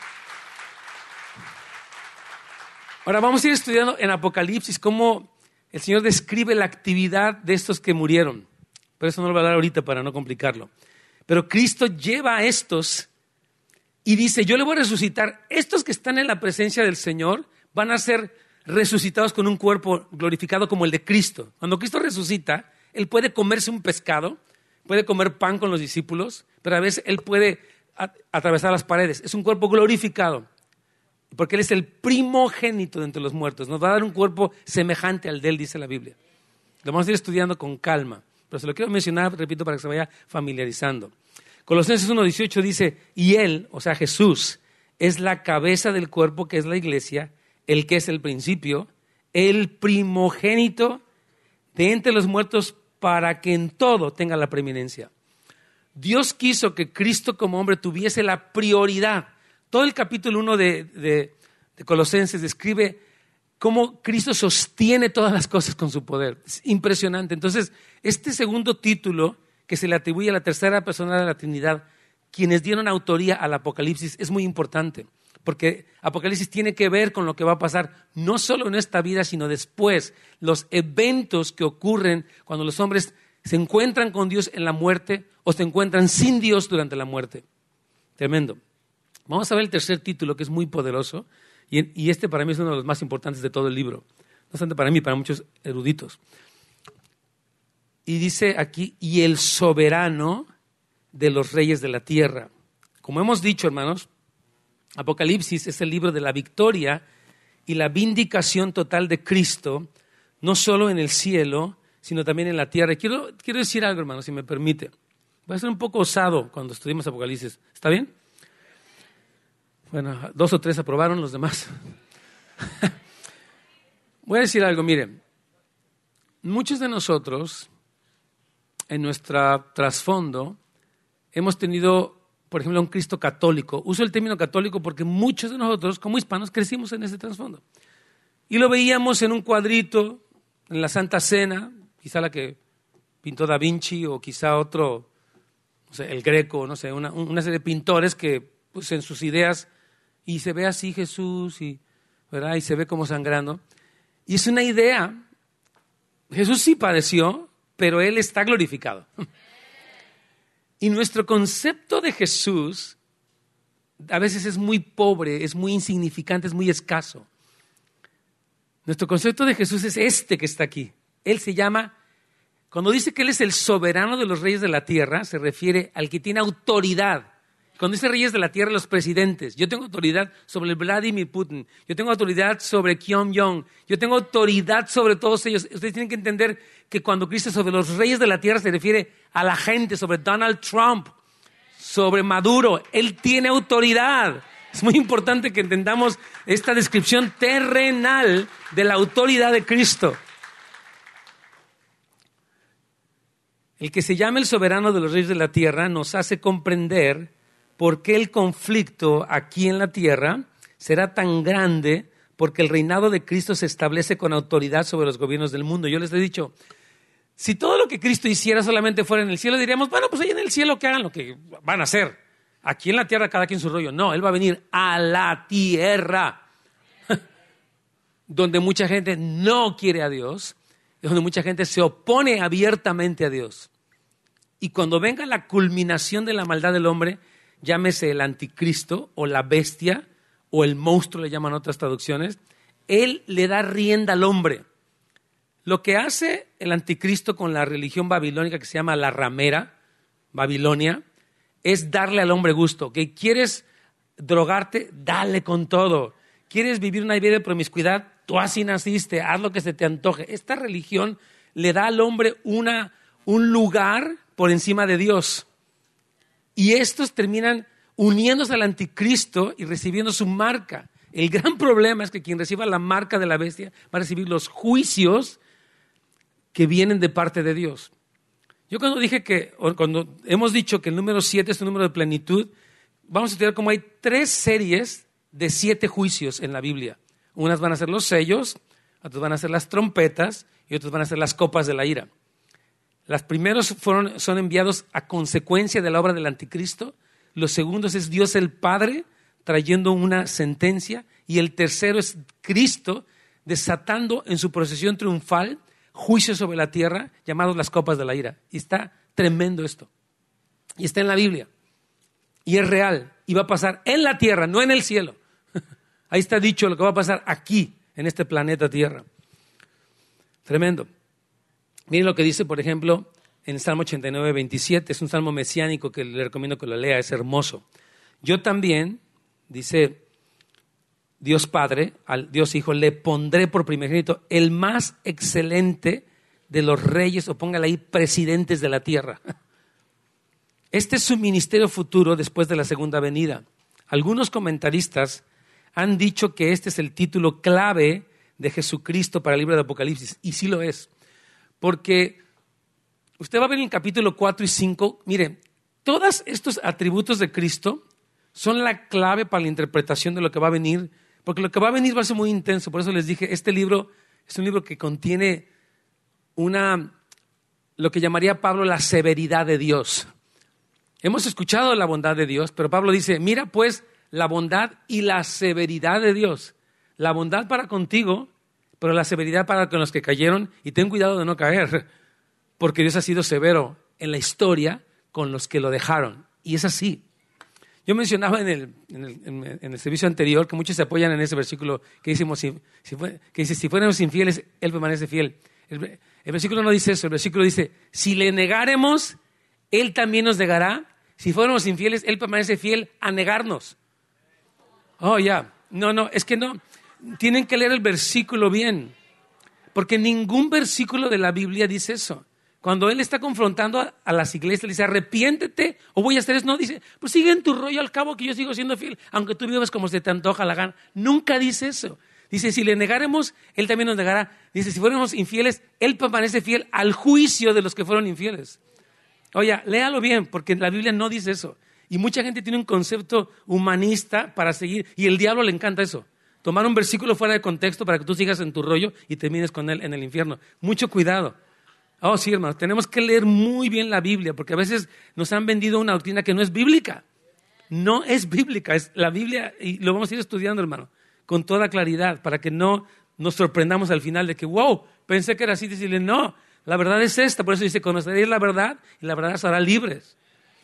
Ahora vamos a ir estudiando en Apocalipsis cómo el Señor describe la actividad de estos que murieron. Pero eso no lo voy a dar ahorita para no complicarlo. Pero Cristo lleva a estos y dice, yo le voy a resucitar. Estos que están en la presencia del Señor van a ser resucitados con un cuerpo glorificado como el de Cristo. Cuando Cristo resucita, Él puede comerse un pescado, puede comer pan con los discípulos, pero a veces Él puede atravesar las paredes. Es un cuerpo glorificado, porque Él es el primogénito de entre los muertos. Nos va a dar un cuerpo semejante al de Él, dice la Biblia. Lo vamos a ir estudiando con calma, pero se lo quiero mencionar, repito, para que se vaya familiarizando. Colosenses uno dieciocho dice, y Él, o sea Jesús, es la cabeza del cuerpo que es la iglesia, el que es el principio, el primogénito de entre los muertos para que en todo tenga la preeminencia. Dios quiso que Cristo como hombre tuviese la prioridad. Todo el capítulo uno de, de, de Colosenses describe cómo Cristo sostiene todas las cosas con su poder. Es impresionante. Entonces, este segundo título que se le atribuye a la tercera persona de la Trinidad, quienes dieron autoría al Apocalipsis, es muy importante. Porque Apocalipsis tiene que ver con lo que va a pasar no solo en esta vida, sino después. Los eventos que ocurren cuando los hombres se encuentran con Dios en la muerte o se encuentran sin Dios durante la muerte. Tremendo. Vamos a ver el tercer título, que es muy poderoso. Y, y este para mí es uno de los más importantes de todo el libro. No solamente para mí, para muchos eruditos. Y dice aquí, y el soberano de los reyes de la tierra. Como hemos dicho, hermanos, Apocalipsis es el libro de la victoria y la vindicación total de Cristo, no solo en el cielo, sino también en la tierra. Quiero, quiero decir algo, hermano, si me permite. Voy a ser un poco osado cuando estudiemos Apocalipsis. ¿Está bien? Bueno, dos o tres aprobaron, los demás. Voy a decir algo, miren. Muchos de nosotros, en nuestro trasfondo, hemos tenido, por ejemplo, un Cristo católico. Uso el término católico porque muchos de nosotros, como hispanos, crecimos en ese trasfondo. Y lo veíamos en un cuadrito, en la Santa Cena, quizá la que pintó Da Vinci o quizá otro, no sé, el Greco, no sé, una, una serie de pintores que, pues, en sus ideas, y se ve así Jesús, y, ¿verdad? Y se ve como sangrando. Y es una idea. Jesús sí padeció, pero Él está glorificado. Y nuestro concepto de Jesús a veces es muy pobre, es muy insignificante, es muy escaso. Nuestro concepto de Jesús es este que está aquí. Él se llama, cuando dice que Él es el soberano de los reyes de la tierra, se refiere al que tiene autoridad. Cuando dice reyes de la tierra, los presidentes. Yo tengo autoridad sobre el Vladimir Putin. Yo tengo autoridad sobre Kim Jong. Yo tengo autoridad sobre todos ellos. Ustedes tienen que entender que cuando Cristo sobre los reyes de la tierra se refiere a la gente, sobre Donald Trump, sobre Maduro. Él tiene autoridad. Es muy importante que entendamos esta descripción terrenal de la autoridad de Cristo. El que se llama el soberano de los reyes de la tierra nos hace comprender por qué el conflicto aquí en la tierra será tan grande, porque el reinado de Cristo se establece con autoridad sobre los gobiernos del mundo. Yo les he dicho, si todo lo que Cristo hiciera solamente fuera en el cielo, diríamos, bueno, pues ahí en el cielo que hagan lo que van a hacer. Aquí en la tierra cada quien su rollo. No, Él va a venir a la tierra, donde mucha gente no quiere a Dios, donde mucha gente se opone abiertamente a Dios. Y cuando venga la culminación de la maldad del hombre, llámese el anticristo o la bestia o el monstruo, le llaman otras traducciones, Él le da rienda al hombre. Lo que hace el anticristo con la religión babilónica que se llama la ramera, Babilonia, es darle al hombre gusto. ¿Que quieres drogarte? Dale con todo. ¿Quieres vivir una vida de promiscuidad? Tú así naciste, haz lo que se te antoje. Esta religión le da al hombre una, un lugar por encima de Dios. Y estos terminan uniéndose al anticristo y recibiendo su marca. El gran problema es que quien reciba la marca de la bestia va a recibir los juicios que vienen de parte de Dios. Yo cuando dije que, o cuando hemos dicho que el número siete es un número de plenitud, vamos a estudiar cómo hay tres series de siete juicios en la Biblia. Unas van a ser los sellos, otras van a ser las trompetas y otras van a ser las copas de la ira. Los primeros fueron, son enviados a consecuencia de la obra del anticristo. Los segundos es Dios el Padre trayendo una sentencia. Y el tercero es Cristo desatando en su procesión triunfal juicio sobre la tierra, llamados las copas de la ira. Y está tremendo esto. Y está en la Biblia. Y es real. Y va a pasar en la tierra, no en el cielo. Ahí está dicho lo que va a pasar aquí, en este planeta Tierra. Tremendo. Miren lo que dice, por ejemplo, en el Salmo ochenta y nueve, veintisiete. Es un salmo mesiánico que le recomiendo que lo lea, es hermoso. Yo también, dice Dios Padre, al Dios Hijo, le pondré por primogénito el más excelente de los reyes, o póngale ahí, presidentes de la tierra. Este es su ministerio futuro después de la segunda venida. Algunos comentaristas han dicho que este es el título clave de Jesucristo para el libro de Apocalipsis, y sí lo es. Porque usted va a ver en el capítulo cuatro y cinco, mire, todos estos atributos de Cristo son la clave para la interpretación de lo que va a venir, porque lo que va a venir va a ser muy intenso. Por eso les dije, este libro es un libro que contiene una, lo que llamaría Pablo la severidad de Dios. Hemos escuchado la bondad de Dios, pero Pablo dice, mira pues la bondad y la severidad de Dios. La bondad para contigo, pero la severidad para con los que cayeron, y ten cuidado de no caer, porque Dios ha sido severo en la historia con los que lo dejaron. Y es así. Yo mencionaba en el, en el, en el servicio anterior que muchos se apoyan en ese versículo que, decimos, si, si fue, que dice, si fuéramos infieles, Él permanece fiel. El, el versículo no dice eso, el versículo dice, si le negáremos, Él también nos negará. Si fuéramos infieles, Él permanece fiel a negarnos. Oh, ya. Yeah. No, no, es que no. Tienen que leer el versículo bien, porque ningún versículo de la Biblia dice eso. Cuando Él está confrontando a, a las iglesias, le dice, arrepiéntete o voy a hacer eso. No, dice, pues sigue en tu rollo, al cabo que yo sigo siendo fiel, aunque tú vivas como se te antoja la gana. Nunca dice eso. Dice, si le negáremos, Él también nos negará. Dice, si fuéramos infieles, Él permanece fiel al juicio de los que fueron infieles. Oye, léalo bien, porque la Biblia no dice eso. Y mucha gente tiene un concepto humanista para seguir, y el diablo le encanta eso. Tomar un versículo fuera de contexto para que tú sigas en tu rollo y termines con él en el infierno. Mucho cuidado. Oh, sí, hermanos, tenemos que leer muy bien la Biblia, porque a veces nos han vendido una doctrina que no es bíblica. No es bíblica, es la Biblia, y lo vamos a ir estudiando, hermano, con toda claridad, para que no nos sorprendamos al final de que, wow, pensé que era así, decirle, no, la verdad es esta. Por eso dice, conoceréis la verdad y la verdad os hará libres.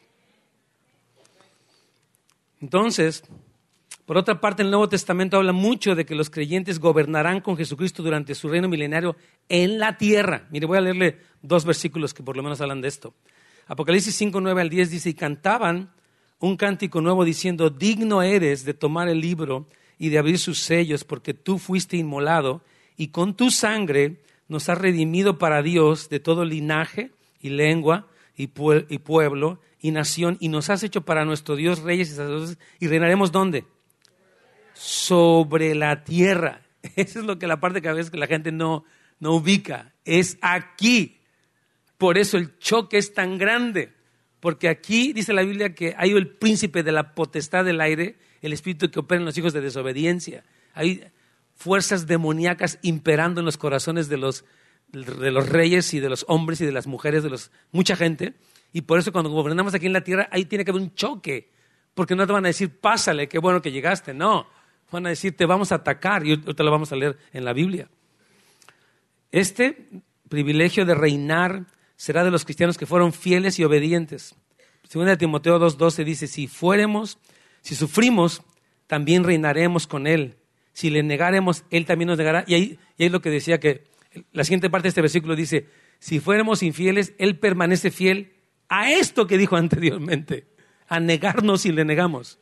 Entonces, por otra parte, el Nuevo Testamento habla mucho de que los creyentes gobernarán con Jesucristo durante su reino milenario en la tierra. Mire, voy a leerle dos versículos que por lo menos hablan de esto. Apocalipsis cinco, nueve al diez dice, y cantaban un cántico nuevo diciendo, digno eres de tomar el libro y de abrir sus sellos, porque tú fuiste inmolado y con tu sangre nos has redimido para Dios de todo linaje y lengua y, pue- y pueblo y nación, y nos has hecho para nuestro Dios reyes y sacerdotes, y reinaremos ¿dónde? Sobre la tierra. Esa es lo que la parte que a veces que la gente no, no ubica. Es aquí. Por eso el choque es tan grande. Porque aquí dice la Biblia que hay el príncipe de la potestad del aire, el espíritu que opera en los hijos de desobediencia. Hay fuerzas demoníacas imperando en los corazones de los, de los reyes y de los hombres y de las mujeres, de los, mucha gente. Y por eso cuando gobernamos aquí en la tierra, ahí tiene que haber un choque. Porque no te van a decir, pásale, qué bueno que llegaste. No, van a decir, te vamos a atacar. Y ahorita lo vamos a leer en la Biblia. Este privilegio de reinar será de los cristianos que fueron fieles y obedientes. Segunda de Timoteo dos doce dice, si fuéramos, si sufrimos, también reinaremos con Él. Si le negaremos, Él también nos negará. Y ahí, y ahí es lo que decía que, la siguiente parte de este versículo dice, si fuéramos infieles, Él permanece fiel a esto que dijo anteriormente, a negarnos si le negamos.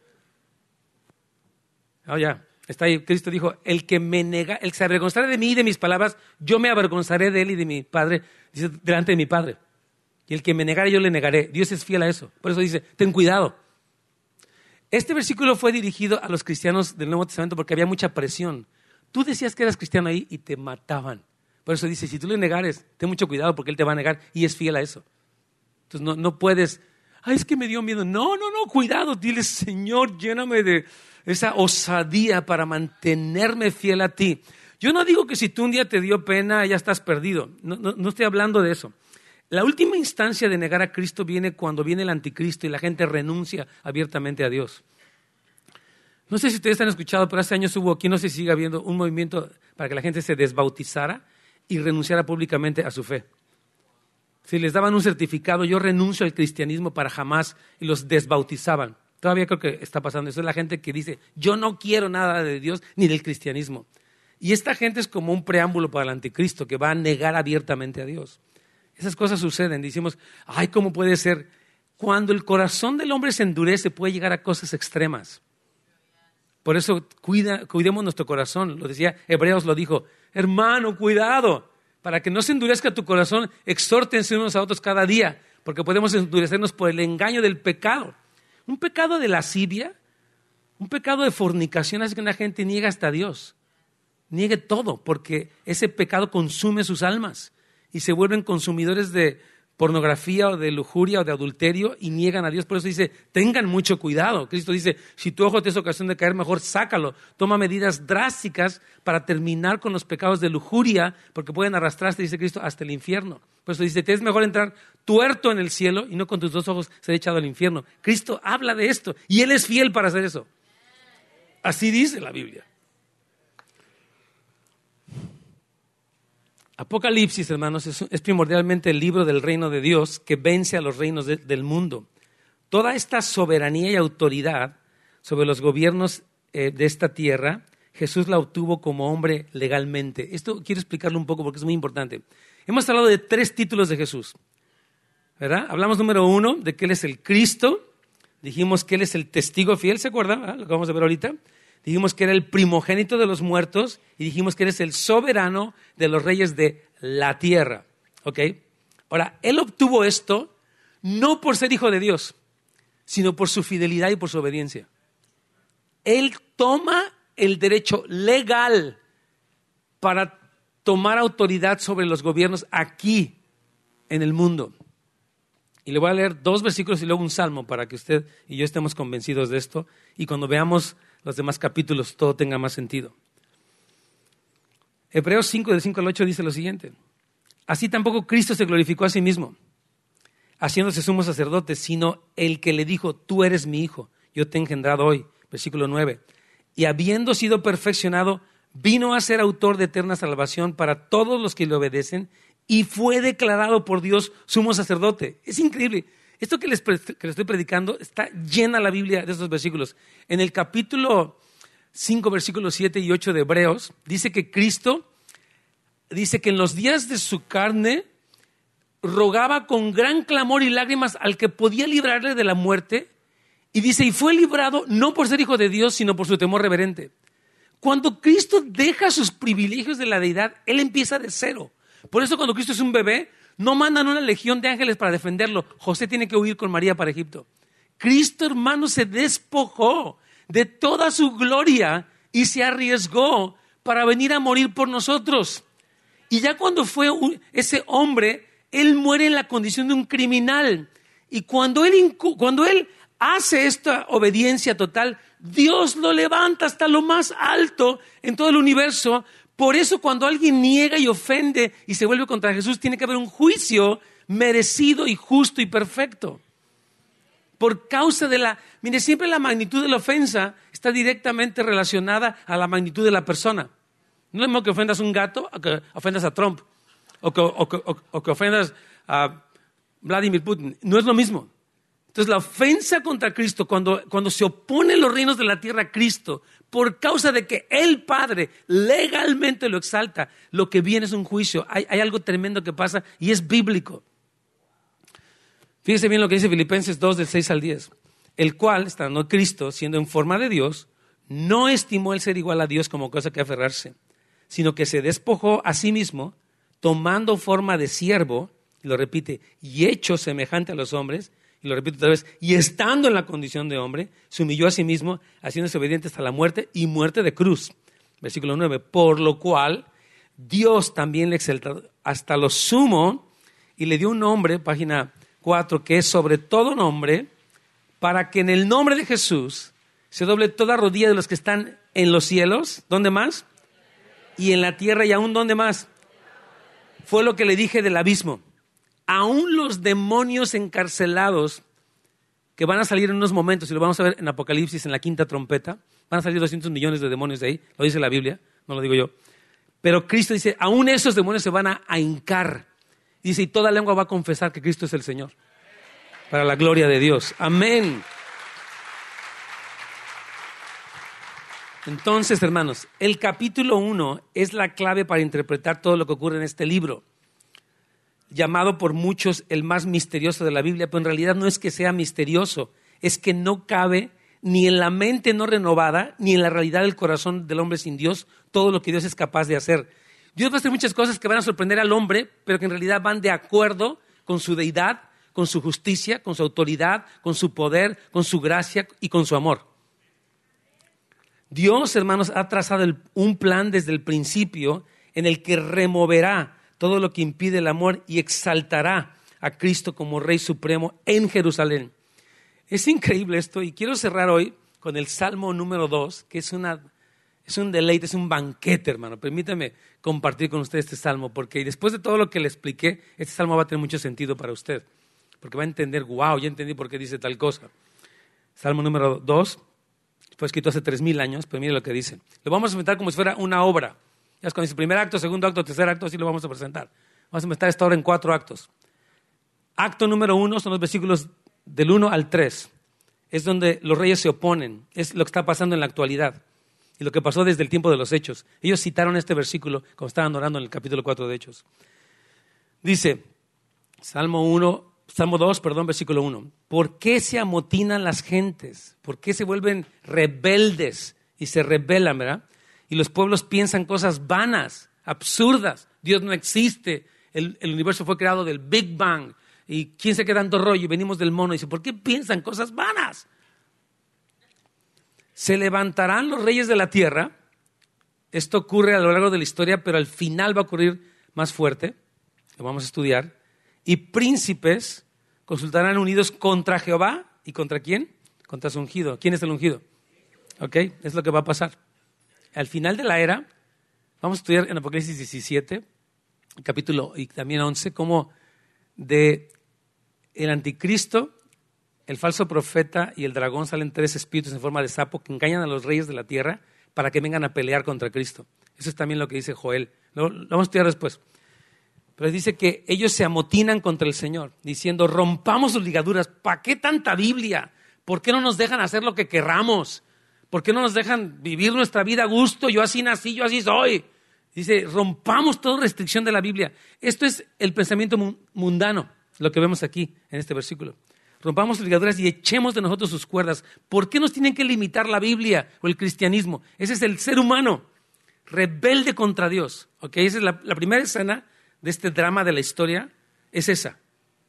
Oh, ya, está ahí. Cristo dijo, el que me nega, el que se avergonzará de mí y de mis palabras, yo me avergonzaré de él y de mi Padre, dice, delante de mi Padre. Y el que me negare, yo le negaré. Dios es fiel a eso. Por eso dice, ten cuidado. Este versículo fue dirigido a los cristianos del Nuevo Testamento porque había mucha presión. Tú decías que eras cristiano ahí y te mataban. Por eso dice, si tú le negares, ten mucho cuidado porque él te va a negar y es fiel a eso. Entonces no, no puedes, Ay, es que me dio miedo. No, no, no, cuidado. Dile, Señor, lléname de esa osadía para mantenerme fiel a ti. Yo no digo que si tú un día te dio pena, ya estás perdido. No, no, no estoy hablando de eso. La última instancia de negar a Cristo viene cuando viene el anticristo y la gente renuncia abiertamente a Dios. No sé si ustedes han escuchado, pero hace años hubo aquí, no sé si sigue habiendo, un movimiento para que la gente se desbautizara y renunciara públicamente a su fe. Si les daban un certificado, yo renuncio al cristianismo para jamás, y los desbautizaban. Todavía creo que está pasando eso. Es la gente que dice, yo no quiero nada de Dios ni del cristianismo. Y esta gente es como un preámbulo para el anticristo que va a negar abiertamente a Dios. Esas cosas suceden. Decimos, ay, ¿cómo puede ser? Cuando el corazón del hombre se endurece, puede llegar a cosas extremas. Por eso cuida, cuidemos nuestro corazón. Lo decía, Hebreos lo dijo, hermano, cuidado. Para que no se endurezca tu corazón, exhórtense unos a otros cada día, porque podemos endurecernos por el engaño del pecado. Un pecado de lascivia, un pecado de fornicación hace que una gente niegue hasta a Dios. Niegue todo, porque ese pecado consume sus almas y se vuelven consumidores de pornografía o de lujuria o de adulterio y niegan a Dios. Por eso dice, tengan mucho cuidado. Cristo dice, si tu ojo te es ocasión de caer, mejor sácalo. Toma medidas drásticas para terminar con los pecados de lujuria, porque pueden arrastrarse, dice Cristo, hasta el infierno. Por eso dice, te es mejor entrar tuerto en el cielo y no con tus dos ojos ser echado al infierno. Cristo habla de esto y Él es fiel para hacer eso. Así dice la Biblia. Apocalipsis, hermanos, es, es primordialmente el libro del reino de Dios que vence a los reinos de, del mundo. Toda esta soberanía y autoridad sobre los gobiernos eh, de esta tierra, Jesús la obtuvo como hombre legalmente. Esto quiero explicarlo un poco porque es muy importante. Hemos hablado de tres títulos de Jesús, ¿verdad? Hablamos número uno de que Él es el Cristo, dijimos que Él es el testigo fiel, ¿se acuerdan? ¿Ah? Lo que vamos a ver ahorita. Dijimos que era el primogénito de los muertos y dijimos que Él es el soberano de los reyes de la tierra. ¿Ok? Ahora, Él obtuvo esto no por ser hijo de Dios, sino por su fidelidad y por su obediencia. Él toma el derecho legal para tomar autoridad sobre los gobiernos aquí en el mundo. Y le voy a leer dos versículos y luego un salmo para que usted y yo estemos convencidos de esto. Y cuando veamos los demás capítulos, todo tenga más sentido. Hebreos cinco, del cinco al ocho, dice lo siguiente. Así tampoco Cristo se glorificó a sí mismo, haciéndose sumo sacerdote, sino el que le dijo, tú eres mi hijo, yo te he engendrado hoy. Versículo nueve. Y habiendo sido perfeccionado, vino a ser autor de eterna salvación para todos los que le obedecen, y fue declarado por Dios sumo sacerdote. Es increíble. Esto que les, que les estoy predicando está llena la Biblia de estos versículos. En el capítulo cinco, versículos siete y ocho de Hebreos, dice que Cristo, dice que en los días de su carne, rogaba con gran clamor y lágrimas al que podía librarle de la muerte. Y dice, y fue librado no por ser hijo de Dios, sino por su temor reverente. Cuando Cristo deja sus privilegios de la deidad, Él empieza de cero. Por eso cuando Cristo es un bebé, no mandan una legión de ángeles para defenderlo. José tiene que huir con María para Egipto. Cristo, hermano, se despojó de toda su gloria y se arriesgó para venir a morir por nosotros. Y ya cuando fue un, ese hombre, Él muere en la condición de un criminal. Y cuando él, cuando él hace esta obediencia total, Dios lo levanta hasta lo más alto en todo el universo. Por eso cuando alguien niega y ofende y se vuelve contra Jesús, tiene que haber un juicio merecido y justo y perfecto. Por causa de la... Mire, siempre la magnitud de la ofensa está directamente relacionada a la magnitud de la persona. No es lo mismo que ofendas a un gato o que ofendas a Trump o que, o, que, o, o que ofendas a Vladimir Putin. No es lo mismo. Entonces la ofensa contra Cristo, cuando, cuando se oponen los reinos de la tierra a Cristo, por causa de que el Padre legalmente lo exalta, lo que viene es un juicio. Hay, hay algo tremendo que pasa y es bíblico. Fíjese bien lo que dice Filipenses dos, del seis al diez. El cual, estando Cristo, siendo en forma de Dios, no estimó el ser igual a Dios como cosa que aferrarse, sino que se despojó a sí mismo, tomando forma de siervo, y lo repite, y hecho semejante a los hombres, y lo repito otra vez, y estando en la condición de hombre, se humilló a sí mismo, haciéndose obediente hasta la muerte y muerte de cruz. Versículo nueve, por lo cual Dios también le exaltó hasta lo sumo y le dio un nombre, página cuatro, que es sobre todo nombre, para que en el nombre de Jesús se doble toda rodilla de los que están en los cielos. ¿Dónde más? Y en la tierra, y aún ¿dónde más? Fue lo que le dije del abismo. Aún los demonios encarcelados, que van a salir en unos momentos, y lo vamos a ver en Apocalipsis, en la quinta trompeta, van a salir doscientos millones de demonios de ahí, lo dice la Biblia, no lo digo yo. Pero Cristo dice, aún esos demonios se van a, a hincar. Dice, y toda lengua va a confesar que Cristo es el Señor. Para la gloria de Dios. Amén. Entonces, hermanos, el capítulo uno es la clave para interpretar todo lo que ocurre en este libro, llamado por muchos el más misterioso de la Biblia, pero en realidad no es que sea misterioso, es que no cabe ni en la mente no renovada, ni en la realidad del corazón del hombre sin Dios, todo lo que Dios es capaz de hacer. Dios va a hacer muchas cosas que van a sorprender al hombre, pero que en realidad van de acuerdo con su deidad, con su justicia, con su autoridad, con su poder, con su gracia y con su amor. Dios, hermanos, ha trazado el, un plan desde el principio en el que removerá todo lo que impide el amor y exaltará a Cristo como Rey Supremo en Jerusalén. Es increíble esto, y quiero cerrar hoy con el Salmo número dos, que es, una, es un deleite, es un banquete, hermano. Permítame compartir con usted este Salmo, porque después de todo lo que le expliqué, este Salmo va a tener mucho sentido para usted, porque va a entender, wow, ya entendí por qué dice tal cosa. Salmo número dos, fue escrito hace tres mil años, pero mire lo que dice. Lo vamos a presentar como si fuera una obra. Ya es cuando dice primer acto, segundo acto, tercer acto, así lo vamos a presentar. Vamos a presentar esta obra en cuatro actos. Acto número uno son los versículos del uno al tres. Es donde los reyes se oponen. Es lo que está pasando en la actualidad y lo que pasó desde el tiempo de los Hechos. Ellos citaron este versículo cuando estaban orando en el capítulo cuatro de Hechos. Dice, Salmo uno, Salmo dos, perdón, versículo uno. ¿Por qué se amotinan las gentes? ¿Por qué se vuelven rebeldes y se rebelan, verdad? Y los pueblos piensan cosas vanas, absurdas. Dios no existe. El, el universo fue creado del Big Bang. ¿Y quién se queda dando rollo? Y venimos del mono. Y dice, ¿por qué piensan cosas vanas? Se levantarán los reyes de la tierra. Esto ocurre a lo largo de la historia, pero al final va a ocurrir más fuerte. Lo vamos a estudiar. Y príncipes consultarán unidos contra Jehová. ¿Y contra quién? Contra su ungido. ¿Quién es el ungido? ¿Ok? Es lo que va a pasar. Al final de la era, vamos a estudiar en Apocalipsis diecisiete, capítulo y también once, cómo de el anticristo, el falso profeta y el dragón salen tres espíritus en forma de sapo que engañan a los reyes de la tierra para que vengan a pelear contra Cristo. Eso es también lo que dice Joel. Lo, lo vamos a estudiar después. Pero dice que ellos se amotinan contra el Señor, diciendo, rompamos sus ligaduras. ¿Para qué tanta Biblia? ¿Por qué no nos dejan hacer lo que querramos? ¿Por qué no nos dejan vivir nuestra vida a gusto? Yo así nací, yo así soy. Dice, rompamos toda restricción de la Biblia. Esto es el pensamiento mundano, lo que vemos aquí en este versículo. Rompamos sus ligaduras y echemos de nosotros sus cuerdas. ¿Por qué nos tienen que limitar la Biblia o el cristianismo? Ese es el ser humano, rebelde contra Dios. ¿Okay? Esa es la, la primera escena de este drama de la historia, es esa.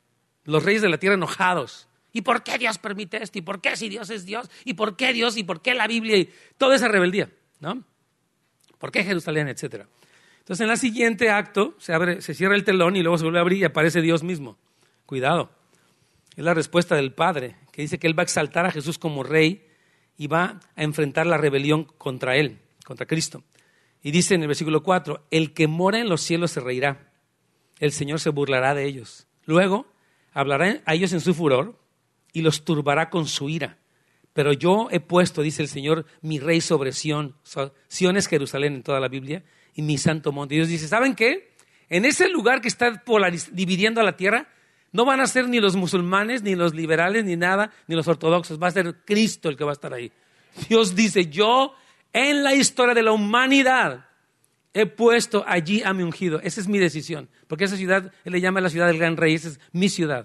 Los reyes de la tierra enojados. ¿Y por qué Dios permite esto? ¿Y por qué si Dios es Dios? ¿Y por qué Dios? ¿Y por qué la Biblia? Y toda esa rebeldía, ¿no? ¿Por qué Jerusalén? Etcétera. Entonces, en el siguiente acto se abre, se cierra el telón y luego se vuelve a abrir y aparece Dios mismo. Cuidado. Es la respuesta del Padre, que dice que Él va a exaltar a Jesús como Rey y va a enfrentar la rebelión contra Él, contra Cristo. Y dice en el versículo cuatro, el que mora en los cielos se reirá. El Señor se burlará de ellos. Luego hablará a ellos en su furor y los turbará con su ira. Pero yo he puesto, dice el Señor, mi Rey sobre Sión. Sión es Jerusalén en toda la Biblia y mi santo monte. Y Dios dice, ¿saben qué? En ese lugar que está polariz- dividiendo a la tierra, no van a ser ni los musulmanes, ni los liberales, ni nada, ni los ortodoxos. Va a ser Cristo el que va a estar ahí. Dios dice, yo en la historia de la humanidad he puesto allí a mi ungido. Esa es mi decisión. Porque esa ciudad, Él le llama la ciudad del gran rey. Esa es mi ciudad.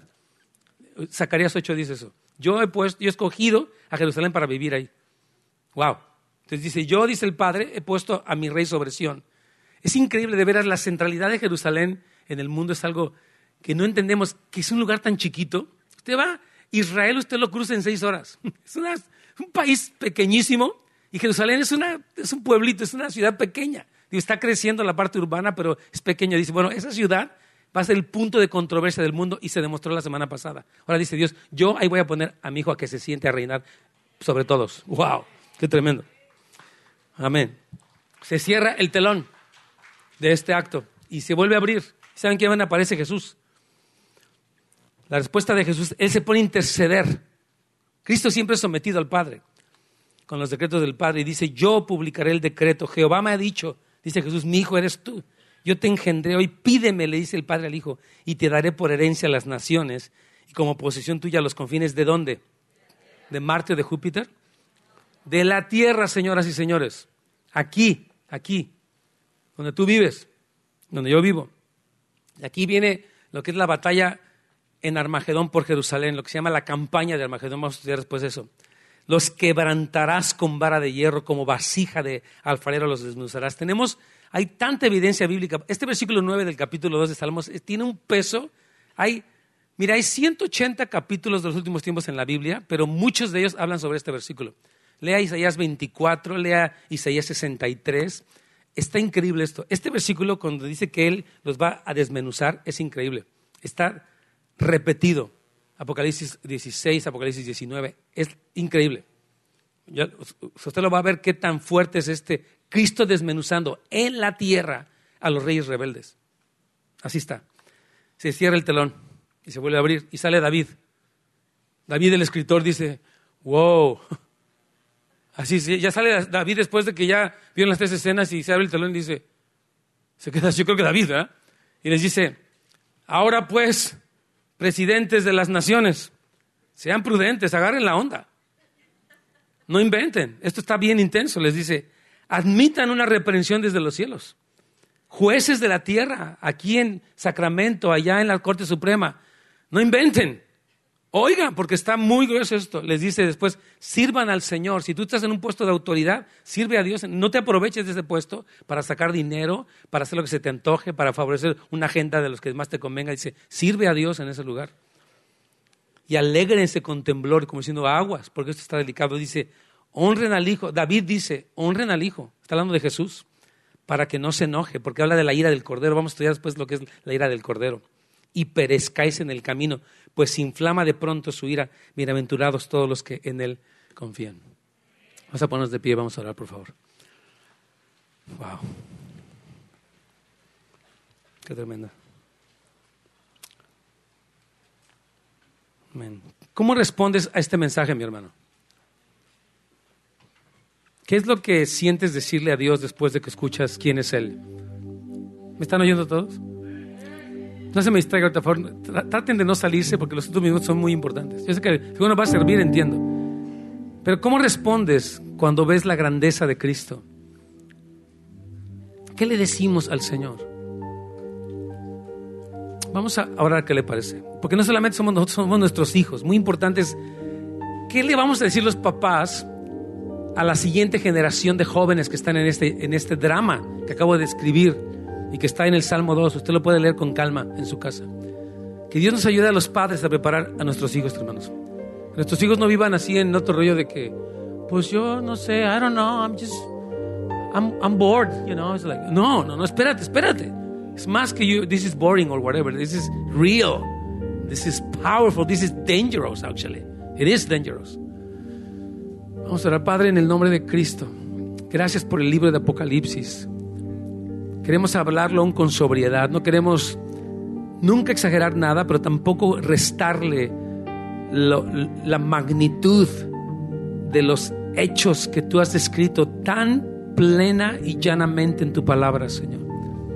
Zacarías ocho dice eso. Yo he puesto, yo he escogido a Jerusalén para vivir ahí. Wow. Entonces dice, yo, dice el Padre, he puesto a mi Rey sobre Sión. Es increíble, de veras, la centralidad de Jerusalén en el mundo es algo que no entendemos, que es un lugar tan chiquito. Usted va a Israel, usted lo cruza en seis horas. Es una, un país pequeñísimo y Jerusalén es, una, es un pueblito, es una ciudad pequeña. Digo, está creciendo la parte urbana, pero es pequeña. Dice, bueno, esa ciudad va a ser el punto de controversia del mundo y se demostró la semana pasada. Ahora dice Dios, yo ahí voy a poner a mi hijo a que se siente a reinar sobre todos. ¡Wow! ¡Qué tremendo! Amén. Se cierra el telón de este acto y se vuelve a abrir. ¿Saben quién aparece? Jesús. La respuesta de Jesús, Él se pone a interceder. Cristo siempre es sometido al Padre, con los decretos del Padre, y dice, yo publicaré el decreto. Jehová me ha dicho, dice Jesús, mi hijo eres tú. Yo te engendré hoy, pídeme, le dice el Padre al Hijo, y te daré por herencia a las naciones, y como posesión tuya los confines, ¿de dónde? ¿De Marte o de Júpiter? De la tierra, señoras y señores. Aquí, aquí, donde tú vives, donde yo vivo. Y aquí viene lo que es la batalla en Armagedón por Jerusalén, lo que se llama la campaña de Armagedón. Vamos a estudiar después eso. Los quebrantarás con vara de hierro, como vasija de alfarero los desmenuzarás. Tenemos, hay tanta evidencia bíblica. Este versículo nueve del capítulo dos de Salmos tiene un peso. Hay, mira, hay ciento ochenta capítulos de los últimos tiempos en la Biblia, pero muchos de ellos hablan sobre este versículo. Lea Isaías veinticuatro, lea Isaías sesenta y tres. Está increíble esto. Este versículo, cuando dice que Él los va a desmenuzar, es increíble. Está repetido. Apocalipsis dieciséis, Apocalipsis diecinueve. Es increíble. Ya, usted lo va a ver qué tan fuerte es este Cristo desmenuzando en la tierra a los reyes rebeldes. Así está. Se cierra el telón y se vuelve a abrir y sale David. David, el escritor, dice, wow. Así, ya sale David después de que ya vieron las tres escenas y se abre el telón y dice, se queda, yo creo que David, ¿verdad? Y les dice, ahora pues, presidentes de las naciones, sean prudentes, agarren la onda. No inventen, esto está bien intenso. Les dice, admitan una reprensión desde los cielos. Jueces de la tierra, aquí en Sacramento, allá en la Corte Suprema, no inventen. Oigan, porque está muy grueso esto. Les dice después, sirvan al Señor. Si tú estás en un puesto de autoridad, sirve a Dios. No te aproveches de ese puesto para sacar dinero, para hacer lo que se te antoje, para favorecer una agenda de los que más te convenga. Dice, sirve a Dios en ese lugar. Y alégrense con temblor, como diciendo aguas, porque esto está delicado. Dice, honren al Hijo. David dice, honren al Hijo. Está hablando de Jesús, para que no se enoje, porque habla de la ira del Cordero. Vamos a estudiar después lo que es la ira del Cordero. Y perezcáis en el camino, pues se inflama de pronto su ira. Bienaventurados todos los que en Él confían. Vamos a ponernos de pie, vamos a orar, por favor. Wow. Qué tremenda. Amén. ¿Cómo respondes a este mensaje, mi hermano? ¿Qué es lo que sientes decirle a Dios después de que escuchas quién es Él? ¿Me están oyendo todos? No se me distraiga ahorita, por favor. Traten de no salirse porque los últimos minutos son muy importantes. Yo sé que si uno va a servir, entiendo. Pero ¿cómo respondes cuando ves la grandeza de Cristo? ¿Qué le decimos al Señor? Vamos a orar, ¿qué le parece? Porque no solamente somos nosotros, somos nuestros hijos. Muy importante es, ¿qué le vamos a decir los papás a la siguiente generación de jóvenes que están en este, en este drama que acabo de escribir y que está en el Salmo dos? Usted lo puede leer con calma en su casa. Que Dios nos ayude a los padres a preparar a nuestros hijos, hermanos. Que nuestros hijos no vivan así en otro rollo de que, pues yo no sé, I don't know, I'm just, I'm, I'm bored, you know. It's like, no, no, no, espérate, espérate. Es más que you, this is boring or whatever. This is real. This is powerful. This is dangerous, actually. It is dangerous. Vamos a orar, Padre, en el nombre de Cristo. Gracias por el libro de Apocalipsis. Queremos hablarlo aún con sobriedad. No queremos nunca exagerar nada, pero tampoco restarle lo, la magnitud de los hechos que tú has descrito tan plena y llanamente en tu palabra, Señor.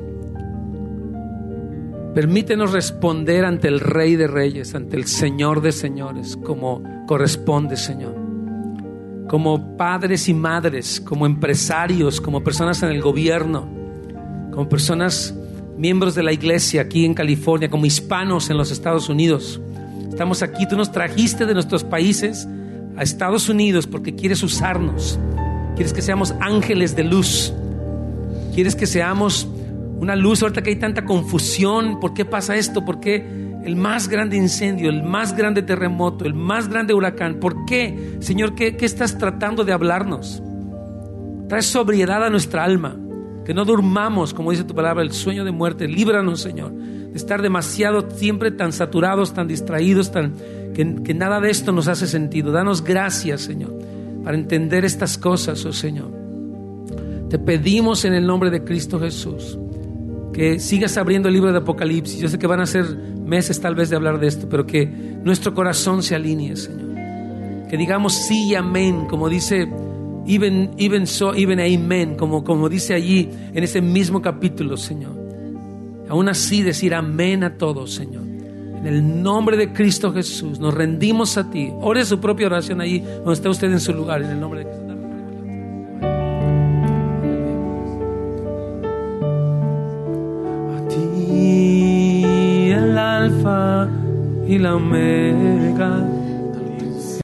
Permítenos responder ante el Rey de Reyes, ante el Señor de Señores, como corresponde, Señor. Como padres y madres, como empresarios, como personas en el gobierno, como personas, miembros de la iglesia aquí en California, como hispanos en los Estados Unidos. Estamos aquí, tú nos trajiste de nuestros países a Estados Unidos porque quieres usarnos. Quieres que seamos ángeles de luz. Quieres que seamos una luz ahorita que hay tanta confusión. ¿Por qué pasa esto? ¿Por qué el más grande incendio, el más grande terremoto, el más grande huracán? ¿Por qué, Señor? ¿Qué, qué estás tratando de hablarnos? Trae sobriedad a nuestra alma. Que no durmamos, como dice tu palabra, el sueño de muerte. Líbranos, Señor, de estar demasiado, siempre tan saturados, tan distraídos, tan, que, que nada de esto nos hace sentido. Danos gracias, Señor, para entender estas cosas, oh Señor. Te pedimos en el nombre de Cristo Jesús que sigas abriendo el libro de Apocalipsis. Yo sé que van a ser meses tal vez de hablar de esto, pero que nuestro corazón se alinee, Señor. Que digamos sí y amén, como dice even, even so, even amen, como, como dice allí en ese mismo capítulo, Señor. Aún así decir amén a todos, Señor. En el nombre de Cristo Jesús nos rendimos a ti. Ore su propia oración allí donde está usted en su lugar, en el nombre de Cristo. A ti el alfa y la omega,